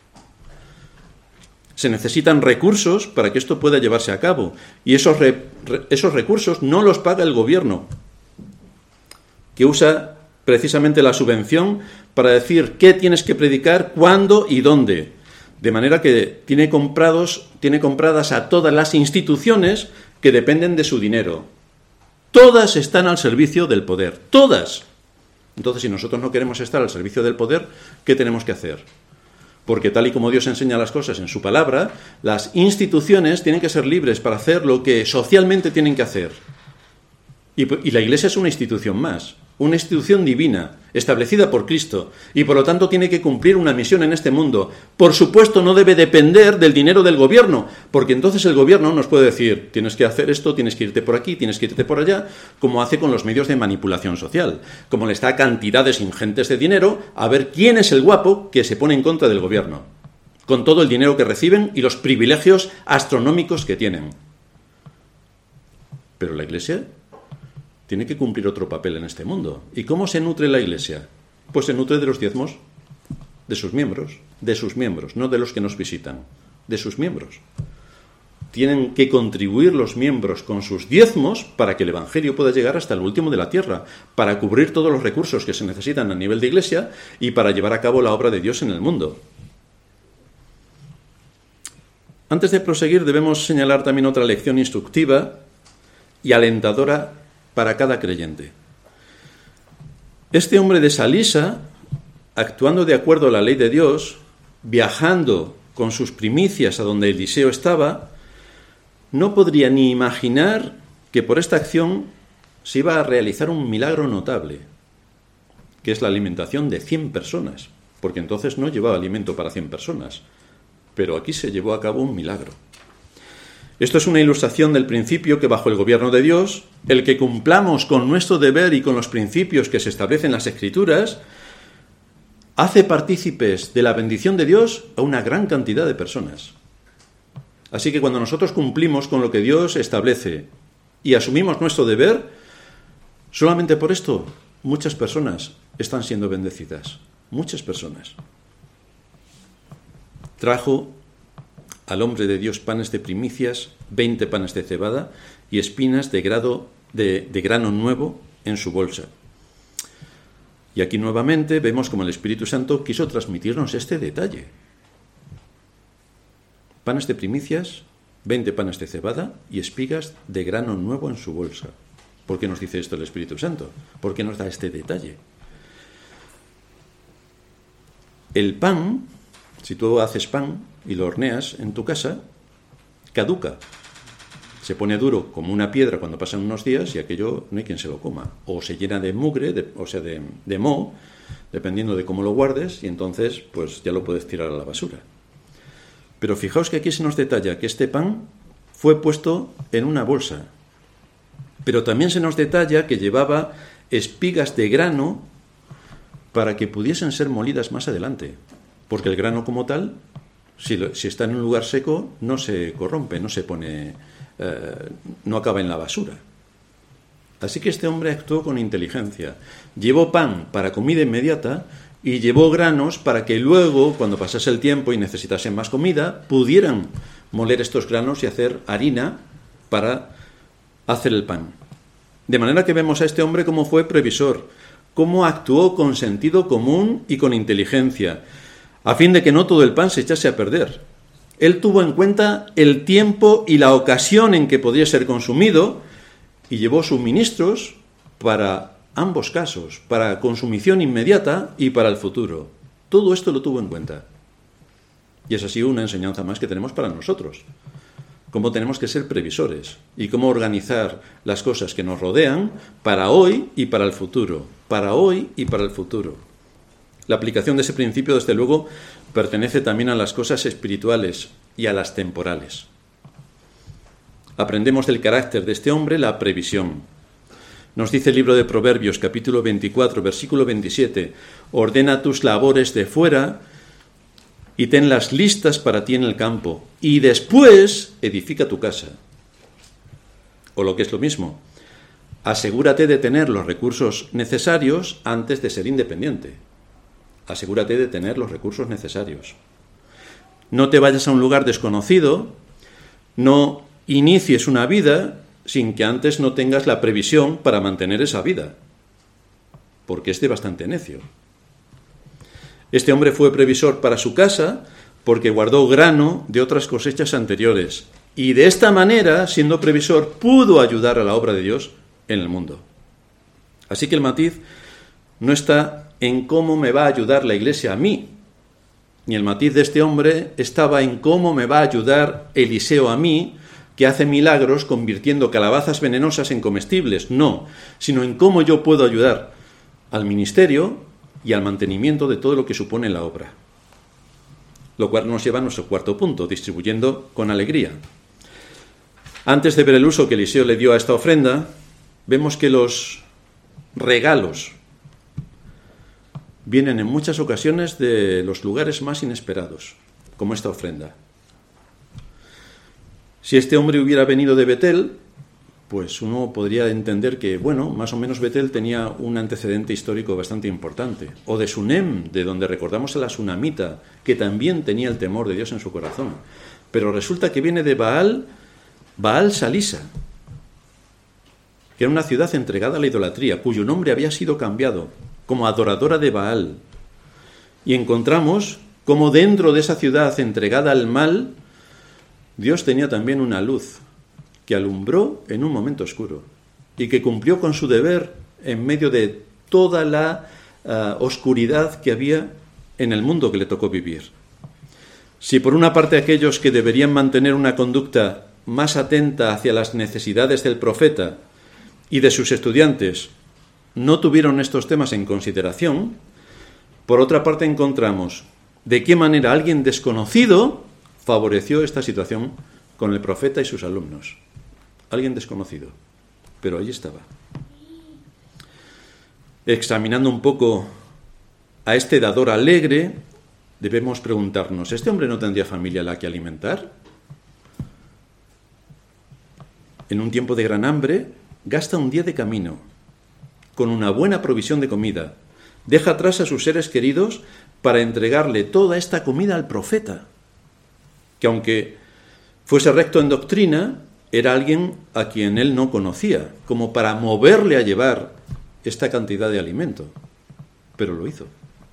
Se necesitan recursos para que esto pueda llevarse a cabo. Y esos, re, re, esos recursos no los paga el gobierno, que usa precisamente la subvención para decir qué tienes que predicar, cuándo y dónde. De manera que tiene, comprados, tiene compradas a todas las instituciones que dependen de su dinero. Todas están al servicio del poder. Todas. Entonces, si nosotros no queremos estar al servicio del poder, ¿qué tenemos que hacer? Porque tal y como Dios enseña las cosas en su palabra, las instituciones tienen que ser libres para hacer lo que socialmente tienen que hacer. Y, y la Iglesia es una institución más, una institución divina, establecida por Cristo, y por lo tanto tiene que cumplir una misión en este mundo. Por supuesto, no debe depender del dinero del gobierno, porque entonces el gobierno nos puede decir, tienes que hacer esto, tienes que irte por aquí, tienes que irte por allá, como hace con los medios de manipulación social, como les da cantidades ingentes de dinero a ver quién es el guapo que se pone en contra del gobierno, con todo el dinero que reciben y los privilegios astronómicos que tienen. Pero la Iglesia tiene que cumplir otro papel en este mundo. ¿Y cómo se nutre la Iglesia? Pues se nutre de los diezmos de sus miembros, de sus miembros, no de los que nos visitan, de sus miembros. tienen que contribuir los miembros con sus diezmos para que el Evangelio pueda llegar hasta el último de la tierra, para cubrir todos los recursos que se necesitan a nivel de iglesia y para llevar a cabo la obra de Dios en el mundo. Antes de proseguir, debemos señalar también otra lección instructiva y alentadora para cada creyente. Este hombre de Salisa, actuando de acuerdo a la ley de Dios, viajando con sus primicias a donde Eliseo estaba, no podría ni imaginar que por esta acción se iba a realizar un milagro notable, que es la alimentación de cien personas, porque entonces no llevaba alimento para cien personas, pero aquí se llevó a cabo un milagro. Esto es una ilustración del principio que bajo el gobierno de Dios, el que cumplamos con nuestro deber y con los principios que se establecen en las Escrituras, hace partícipes de la bendición de Dios a una gran cantidad de personas. Así que cuando nosotros cumplimos con lo que Dios establece y asumimos nuestro deber, solamente por esto muchas personas están siendo bendecidas. Muchas personas. Trajo al hombre de Dios panes de primicias, veinte panes de cebada y espinas de, grado, de, de grano nuevo en su bolsa. Y aquí nuevamente vemos como el Espíritu Santo quiso transmitirnos este detalle. Panes de primicias, veinte panes de cebada y espigas de grano nuevo en su bolsa. ¿Por qué nos dice esto el Espíritu Santo? ¿Por qué nos da este detalle? El pan, si tú haces pan y lo horneas en tu casa, caduca. Se pone duro como una piedra cuando pasan unos días y aquello no hay quien se lo coma. O se llena de mugre, de, o sea, de, de moho, dependiendo de cómo lo guardes, y entonces pues ya lo puedes tirar a la basura. Pero fijaos que aquí se nos detalla que este pan fue puesto en una bolsa. Pero también se nos detalla que llevaba espigas de grano para que pudiesen ser molidas más adelante. Porque el grano como tal, si, lo, si está en un lugar seco, no se corrompe, no se pone... Eh, no acaba en la basura. Así que este hombre actuó con inteligencia. Llevó pan para comida inmediata y llevó granos para que luego, cuando pasase el tiempo y necesitasen más comida, pudieran moler estos granos y hacer harina para hacer el pan. De manera que vemos a este hombre cómo fue previsor, cómo actuó con sentido común y con inteligencia, a fin de que no todo el pan se echase a perder. Él tuvo en cuenta el tiempo y la ocasión en que podría ser consumido y llevó suministros para ambos casos, para consumición inmediata y para el futuro. Todo esto lo tuvo en cuenta. Y es así una enseñanza más que tenemos para nosotros. Cómo tenemos que ser previsores y cómo organizar las cosas que nos rodean para hoy y para el futuro. Para hoy y para el futuro. La aplicación de ese principio, desde luego, pertenece también a las cosas espirituales y a las temporales. Aprendemos del carácter de este hombre la previsión. Nos dice el libro de Proverbios, capítulo veinticuatro, versículo veintisiete, ordena tus labores de fuera y tenlas listas para ti en el campo, y después edifica tu casa. O lo que es lo mismo, asegúrate de tener los recursos necesarios antes de ser independiente. Asegúrate de tener los recursos necesarios. No te vayas a un lugar desconocido, no inicies una vida sin que antes no tengas la previsión para mantener esa vida, porque es de bastante necio. Este hombre fue previsor para su casa porque guardó grano de otras cosechas anteriores, y de esta manera, siendo previsor, pudo ayudar a la obra de Dios en el mundo. Así que el matiz no está en cómo me va a ayudar la Iglesia a mí, ni el matiz de este hombre estaba en cómo me va a ayudar Eliseo a mí, que hace milagros convirtiendo calabazas venenosas en comestibles. No, sino en cómo yo puedo ayudar al ministerio y al mantenimiento de todo lo que supone la obra. Lo cual nos lleva a nuestro cuarto punto, distribuyendo con alegría. Antes de ver el uso que Eliseo le dio a esta ofrenda, vemos que los regalos vienen en muchas ocasiones de los lugares más inesperados, como esta ofrenda. Si este hombre hubiera venido de Betel, pues uno podría entender que, bueno, más o menos Betel tenía un antecedente histórico bastante importante. O de Sunem, de donde recordamos a la sunamita, que también tenía el temor de Dios en su corazón. Pero resulta que viene de Baal, Baal Salisa, que era una ciudad entregada a la idolatría, cuyo nombre había sido cambiado como adoradora de Baal. Y encontramos cómo dentro de esa ciudad entregada al mal, Dios tenía también una luz que alumbró en un momento oscuro y que cumplió con su deber en medio de toda la uh, oscuridad que había en el mundo que le tocó vivir. Si por una parte aquellos que deberían mantener una conducta más atenta hacia las necesidades del profeta y de sus estudiantes no tuvieron estos temas en consideración, por otra parte encontramos de qué manera alguien desconocido favoreció esta situación con el profeta y sus alumnos. Alguien desconocido, pero allí estaba. Examinando un poco a este dador alegre, debemos preguntarnos, ¿este hombre no tendría familia a la que alimentar? En un tiempo de gran hambre, gasta un día de camino, con una buena provisión de comida. Deja atrás a sus seres queridos para entregarle toda esta comida al profeta, que aunque fuese recto en doctrina, era alguien a quien él no conocía, como para moverle a llevar esta cantidad de alimento. Pero lo hizo.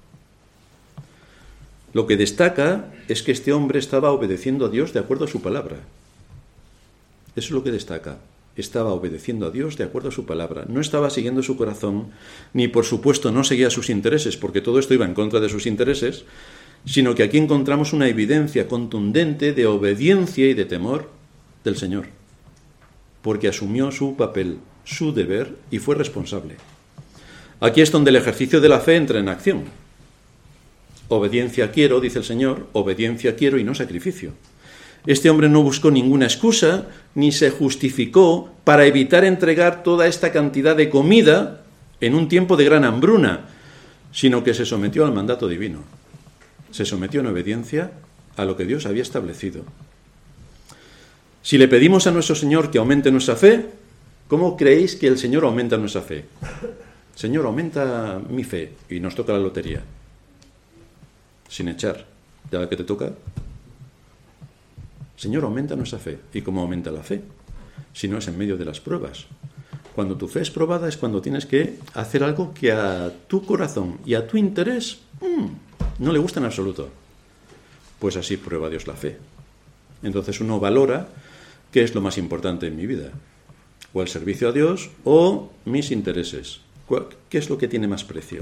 Lo que destaca es que este hombre estaba obedeciendo a Dios de acuerdo a su palabra. Eso es lo que destaca. Estaba obedeciendo a Dios de acuerdo a su palabra. No estaba siguiendo su corazón, ni por supuesto no seguía sus intereses, porque todo esto iba en contra de sus intereses, sino que aquí encontramos una evidencia contundente de obediencia y de temor del Señor, porque asumió su papel, su deber, y fue responsable. Aquí es donde el ejercicio de la fe entra en acción. Obediencia quiero, dice el Señor, obediencia quiero y no sacrificio. Este hombre no buscó ninguna excusa, ni se justificó para evitar entregar toda esta cantidad de comida en un tiempo de gran hambruna, sino que se sometió al mandato divino. Se sometió en obediencia a lo que Dios había establecido. Si le pedimos a nuestro Señor que aumente nuestra fe, ¿cómo creéis que el Señor aumenta nuestra fe? Señor, aumenta mi fe, y nos toca la lotería. Sin echar. ¿Ya la que te toca? Señor, aumenta nuestra fe. ¿Y cómo aumenta la fe? Si no es en medio de las pruebas. Cuando tu fe es probada es cuando tienes que hacer algo que a tu corazón y a tu interés mmm, no le gusta en absoluto. Pues así prueba Dios la fe. Entonces uno valora qué es lo más importante en mi vida. O el servicio a Dios o mis intereses. ¿Qué es lo que tiene más precio?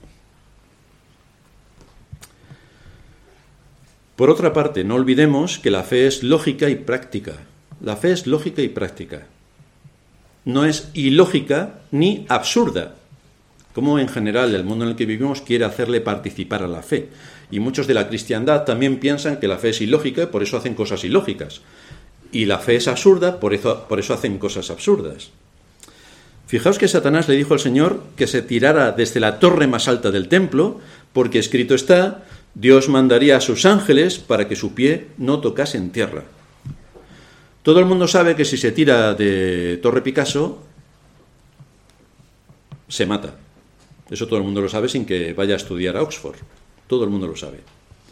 Por otra parte, no olvidemos que la fe es lógica y práctica. La fe es lógica y práctica. No es ilógica ni absurda, como en general el mundo en el que vivimos quiere hacerle participar a la fe. Y muchos de la cristiandad también piensan que la fe es ilógica y por eso hacen cosas ilógicas. Y la fe es absurda, por eso, por eso hacen cosas absurdas. Fijaos que Satanás le dijo al Señor que se tirara desde la torre más alta del templo, porque escrito está: Dios mandaría a sus ángeles para que su pie no tocase en tierra. Todo el mundo sabe que si se tira de Torre Picasso, se mata. Eso todo el mundo lo sabe sin que vaya a estudiar a Oxford. Todo el mundo lo sabe.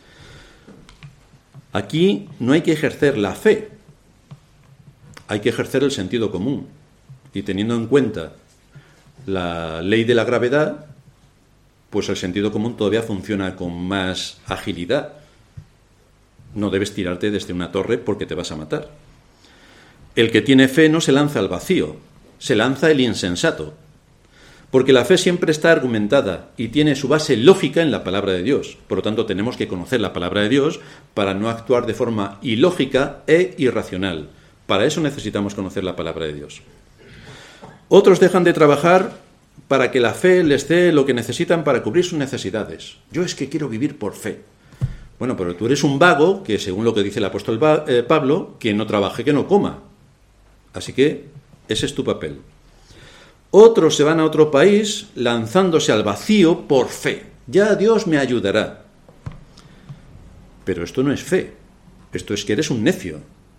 Aquí no hay que ejercer la fe, hay que ejercer el sentido común. Y teniendo en cuenta la ley de la gravedad, pues el sentido común todavía funciona con más agilidad. No debes tirarte desde una torre porque te vas a matar. El que tiene fe no se lanza al vacío, se lanza el insensato. Porque la fe siempre está argumentada y tiene su base lógica en la palabra de Dios. Por lo tanto, tenemos que conocer la palabra de Dios para no actuar de forma ilógica e irracional. Para eso necesitamos conocer la palabra de Dios. Otros dejan de trabajar para que la fe les dé lo que necesitan para cubrir sus necesidades. Yo es que quiero vivir por fe. Bueno, pero tú eres un vago que, según lo que dice el apóstol Pablo, quien no trabaje, que no coma. Así que ese es tu papel. Otros se van a otro país lanzándose al vacío por fe. Ya Dios me ayudará. Pero esto no es fe. Esto es que eres un necio.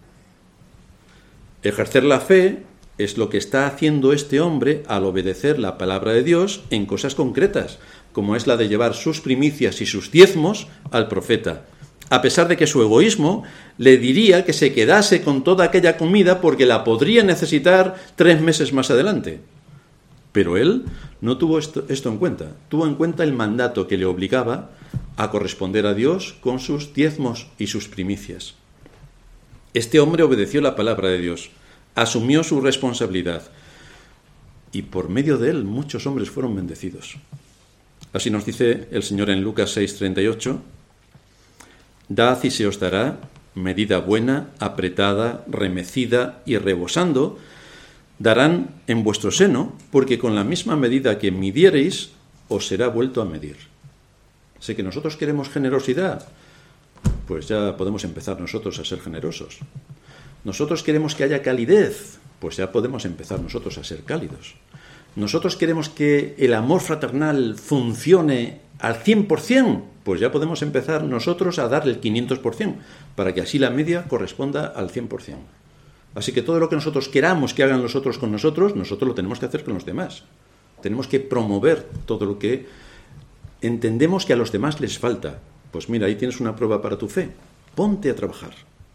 Ejercer la fe es lo que está haciendo este hombre al obedecer la palabra de Dios en cosas concretas, como es la de llevar sus primicias y sus diezmos al profeta. a pesar de que su egoísmo le diría que se quedase con toda aquella comida porque la podría necesitar tres meses más adelante. Pero él no tuvo esto, esto en cuenta. Tuvo en cuenta el mandato que le obligaba a corresponder a Dios con sus diezmos y sus primicias. Este hombre obedeció la palabra de Dios, asumió su responsabilidad y por medio de él muchos hombres fueron bendecidos. Así nos dice el Señor en Lucas seis treinta y ocho: «Dad y se os dará medida buena, apretada, remecida y rebosando, darán en vuestro seno, porque con la misma medida que midiereis, os será vuelto a medir». Sé que nosotros queremos generosidad, pues ya podemos empezar nosotros a ser generosos. Nosotros queremos que haya calidez, pues ya podemos empezar nosotros a ser cálidos. Nosotros queremos que el amor fraternal funcione al cien por ciento, pues ya podemos empezar nosotros a darle el quinientos por ciento, para que así la media corresponda al cien por ciento. Así que todo lo que nosotros queramos que hagan los otros con nosotros, nosotros lo tenemos que hacer con los demás. Tenemos que promover todo lo que entendemos que a los demás les falta. Pues mira, ahí tienes una prueba para tu fe. Ponte a trabajar.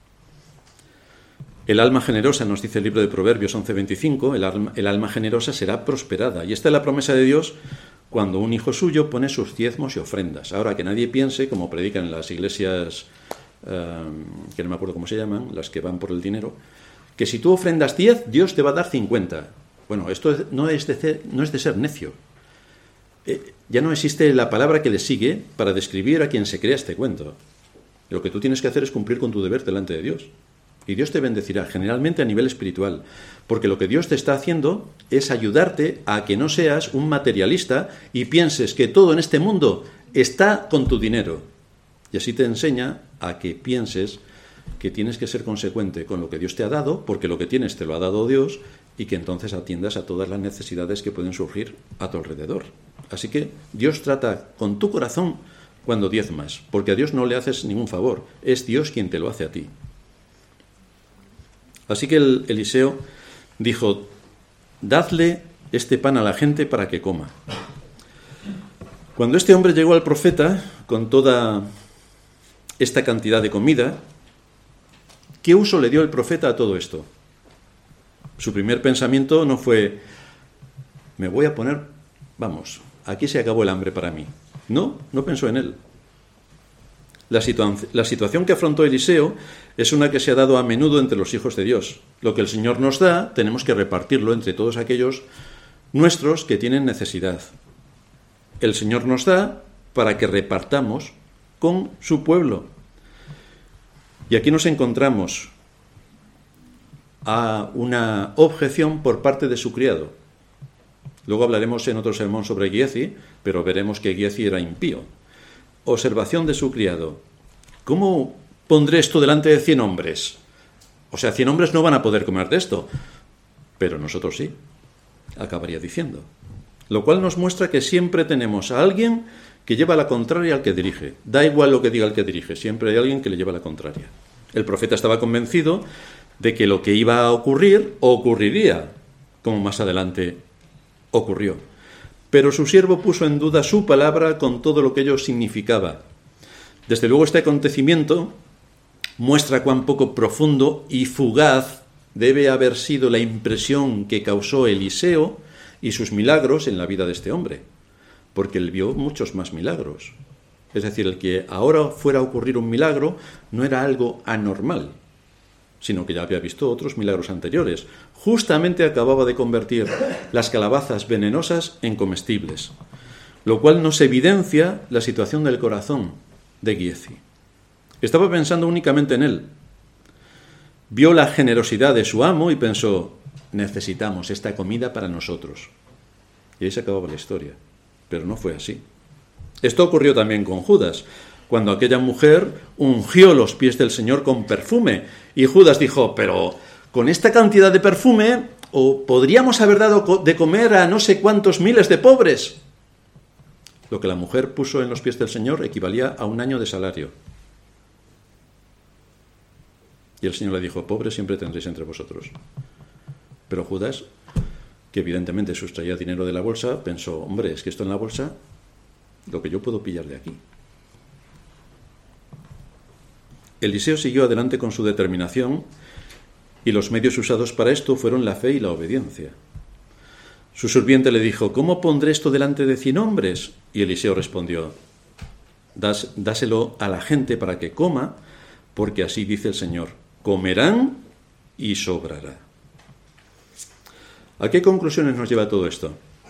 El alma generosa, nos dice el libro de Proverbios once veinticinco, el alma, el alma generosa será prosperada. Y esta es la promesa de Dios cuando un hijo suyo pone sus diezmos y ofrendas. Ahora, que nadie piense, como predican en las iglesias, eh, que no me acuerdo cómo se llaman, las que van por el dinero, que si tú ofrendas diez, Dios te va a dar cincuenta. Bueno, esto no es de ser, no es de ser necio. Eh, ya no existe la palabra que le sigue para describir a quien se crea este cuento. Lo que tú tienes que hacer es cumplir con tu deber delante de Dios. Y Dios te bendecirá, generalmente a nivel espiritual. Porque lo que Dios te está haciendo es ayudarte a que no seas un materialista y pienses que todo en este mundo está con tu dinero. Y así te enseña a que pienses que tienes que ser consecuente con lo que Dios te ha dado, porque lo que tienes te lo ha dado Dios, y que entonces atiendas a todas las necesidades que pueden surgir a tu alrededor. Así que Dios trata con tu corazón cuando diezmas, porque a Dios no le haces ningún favor, es Dios quien te lo hace a ti. Así que el Eliseo dijo: dadle este pan a la gente para que coma. Cuando este hombre llegó al profeta con toda esta cantidad de comida, ¿qué uso le dio el profeta a todo esto? Su primer pensamiento no fue: me voy a poner, vamos, aquí se acabó el hambre para mí. No, no pensó en él. La, situa- la situación que afrontó Eliseo es una que se ha dado a menudo entre los hijos de Dios. Lo que el Señor nos da, tenemos que repartirlo entre todos aquellos nuestros que tienen necesidad. El Señor nos da para que repartamos con su pueblo. Y aquí nos encontramos a una objeción por parte de su criado. Luego hablaremos en otro sermón sobre Giezi, pero veremos que Giezi era impío. Observación de su criado: ¿cómo pondré esto delante de cien hombres? O sea, cien hombres no van a poder comer de esto, pero nosotros sí, acabaría diciendo. Lo cual nos muestra que siempre tenemos a alguien que lleva la contraria al que dirige. Da igual lo que diga el que dirige, siempre hay alguien que le lleva la contraria. El profeta estaba convencido de que lo que iba a ocurrir, ocurriría, como más adelante ocurrió. Pero su siervo puso en duda su palabra con todo lo que ello significaba. Desde luego este acontecimiento muestra cuán poco profundo y fugaz debe haber sido la impresión que causó Eliseo y sus milagros en la vida de este hombre, porque él vio muchos más milagros. Es decir, el que ahora fuera a ocurrir un milagro no era algo anormal, sino que ya había visto otros milagros anteriores. Justamente acababa de convertir las calabazas venenosas en comestibles, lo cual nos evidencia la situación del corazón de Giezi. Estaba pensando únicamente en él. Vio la generosidad de su amo y pensó: necesitamos esta comida para nosotros. Y ahí se acababa la historia. Pero no fue así. Esto ocurrió también con Judas, cuando aquella mujer ungió los pies del Señor con perfume. Y Judas dijo: pero con esta cantidad de perfume, ¿o podríamos haber dado de comer a no sé cuántos miles de pobres? Lo que la mujer puso en los pies del Señor equivalía a un año de salario. Y el Señor le dijo: pobres siempre tendréis entre vosotros. Pero Judas, que evidentemente sustraía dinero de la bolsa, pensó: hombre, es que esto en la bolsa, lo que yo puedo pillar de aquí. Eliseo siguió adelante con su determinación y los medios usados para esto fueron la fe y la obediencia. Su sirviente le dijo: ¿cómo pondré esto delante de cien hombres? Y Eliseo respondió: Das, dáselo a la gente para que coma, porque así dice el Señor: comerán y sobrará. ¿A qué conclusiones nos lleva todo esto?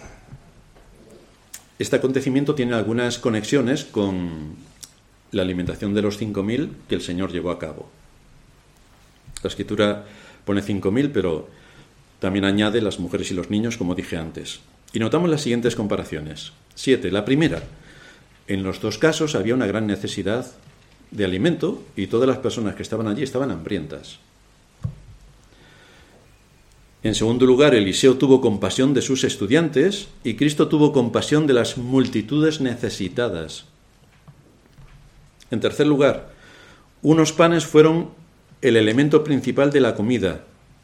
Este acontecimiento tiene algunas conexiones con la alimentación de los cinco mil que el Señor llevó a cabo. La Escritura pone cinco mil, pero también añade las mujeres y los niños, como dije antes. Y notamos las siguientes comparaciones. Siete. La primera. En los dos casos había una gran necesidad de alimento y todas las personas que estaban allí estaban hambrientas. En segundo lugar, Eliseo tuvo compasión de sus estudiantes y Cristo tuvo compasión de las multitudes necesitadas. En tercer lugar, unos panes fueron el elemento principal de la comida,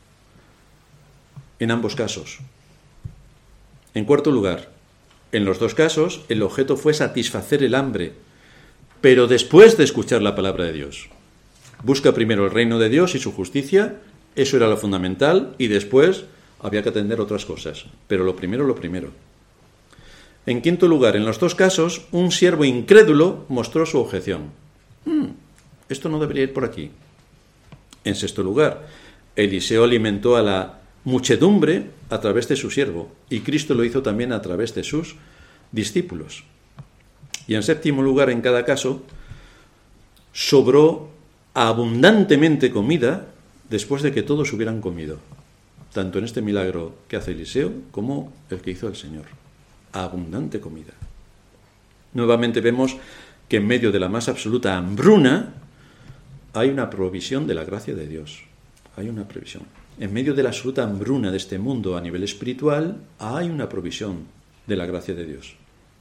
en ambos casos. En cuarto lugar, en los dos casos, el objeto fue satisfacer el hambre, pero después de escuchar la palabra de Dios. Busca primero el reino de Dios y su justicia, eso era lo fundamental, y después había que atender otras cosas, pero lo primero, lo primero. En quinto lugar, en los dos casos, un siervo incrédulo mostró su objeción. Hmm, esto no debería ir por aquí. En sexto lugar, Eliseo alimentó a la muchedumbre a través de su siervo, y Cristo lo hizo también a través de sus discípulos. Y en séptimo lugar, en cada caso, sobró abundantemente comida después de que todos hubieran comido, tanto en este milagro que hace Eliseo como el que hizo el Señor. Abundante comida. Nuevamente vemos que en medio de la más absoluta hambruna hay una provisión de la gracia de Dios. Hay una provisión. En medio de la absoluta hambruna de este mundo a nivel espiritual, hay una provisión de la gracia de Dios.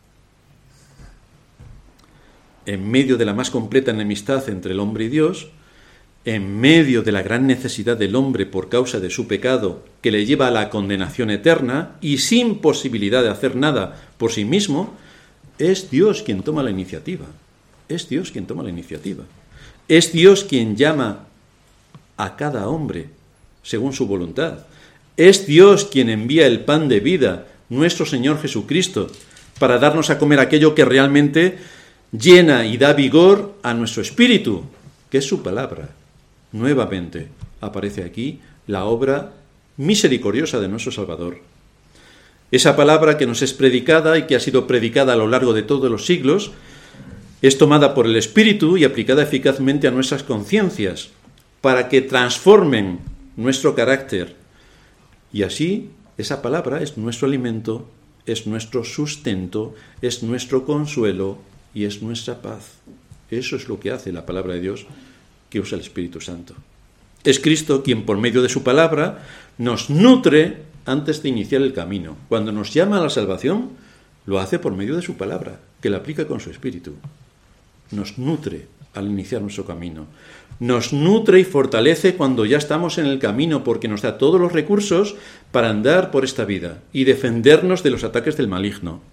En medio de la más completa enemistad entre el hombre y Dios, en medio de la gran necesidad del hombre por causa de su pecado que le lleva a la condenación eterna y sin posibilidad de hacer nada por sí mismo, es Dios quien toma la iniciativa. Es Dios quien toma la iniciativa. Es Dios quien llama a cada hombre según su voluntad. Es Dios quien envía el pan de vida, nuestro Señor Jesucristo, para darnos a comer aquello que realmente llena y da vigor a nuestro espíritu, que es su palabra. Nuevamente aparece aquí la obra misericordiosa de nuestro Salvador. Esa palabra que nos es predicada y que ha sido predicada a lo largo de todos los siglos, es tomada por el Espíritu y aplicada eficazmente a nuestras conciencias, para que transformen nuestro carácter. Y así, esa palabra es nuestro alimento, es nuestro sustento, es nuestro consuelo y es nuestra paz. Eso es lo que hace la palabra de Dios que usa el Espíritu Santo. Es Cristo quien por medio de su palabra nos nutre antes de iniciar el camino. Cuando nos llama a la salvación, lo hace por medio de su palabra, que la aplica con su Espíritu. Nos nutre al iniciar nuestro camino. Nos nutre y fortalece cuando ya estamos en el camino, porque nos da todos los recursos para andar por esta vida y defendernos de los ataques del maligno.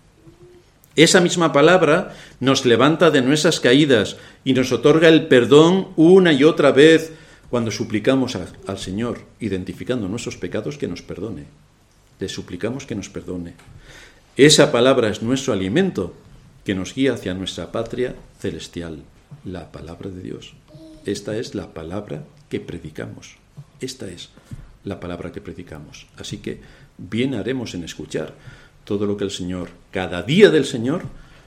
Esa misma palabra nos levanta de nuestras caídas y nos otorga el perdón una y otra vez cuando suplicamos a, al Señor, identificando nuestros pecados, que nos perdone. Le suplicamos que nos perdone. Esa palabra es nuestro alimento que nos guía hacia nuestra patria celestial, la palabra de Dios. Esta es la palabra que predicamos. Esta es la palabra que predicamos. Así que bien haremos en escuchar todo lo que el Señor, cada día del Señor,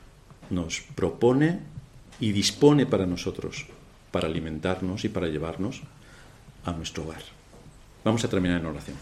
nos propone y dispone para nosotros, para alimentarnos y para llevarnos a nuestro hogar. Vamos a terminar en oración.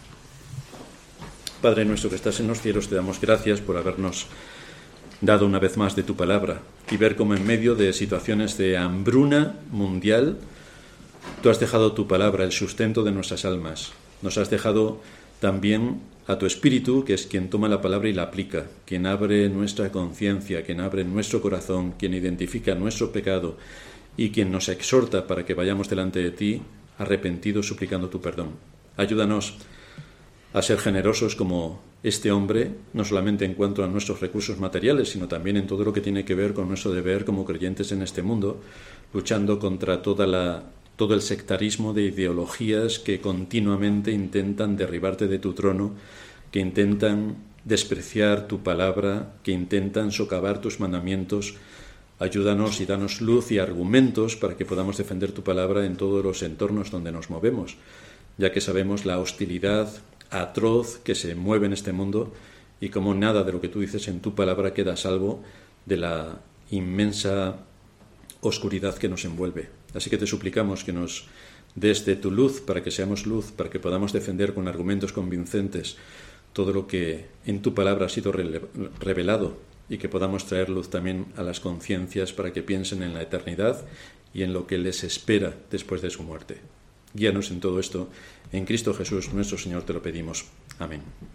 Padre nuestro que estás en los cielos, te damos gracias por habernos dado una vez más de tu palabra y ver cómo en medio de situaciones de hambruna mundial, tú has dejado tu palabra, el sustento de nuestras almas. Nos has dejado también a tu Espíritu, que es quien toma la palabra y la aplica, quien abre nuestra conciencia, quien abre nuestro corazón, quien identifica nuestro pecado y quien nos exhorta para que vayamos delante de ti arrepentidos suplicando tu perdón. Ayúdanos a ser generosos como este hombre, no solamente en cuanto a nuestros recursos materiales, sino también en todo lo que tiene que ver con nuestro deber como creyentes en este mundo, luchando contra toda la, todo el sectarismo de ideologías que continuamente intentan derribarte de tu trono, que intentan despreciar tu palabra, que intentan socavar tus mandamientos. Ayúdanos y danos luz y argumentos para que podamos defender tu palabra en todos los entornos donde nos movemos, ya que sabemos la hostilidad atroz que se mueve en este mundo y como nada de lo que tú dices en tu palabra queda a salvo de la inmensa oscuridad que nos envuelve. Así que te suplicamos que nos des de tu luz para que seamos luz, para que podamos defender con argumentos convincentes todo lo que en tu palabra ha sido revelado y que podamos traer luz también a las conciencias para que piensen en la eternidad y en lo que les espera después de su muerte. Guíanos en todo esto. En Cristo Jesús, nuestro Señor, te lo pedimos. Amén.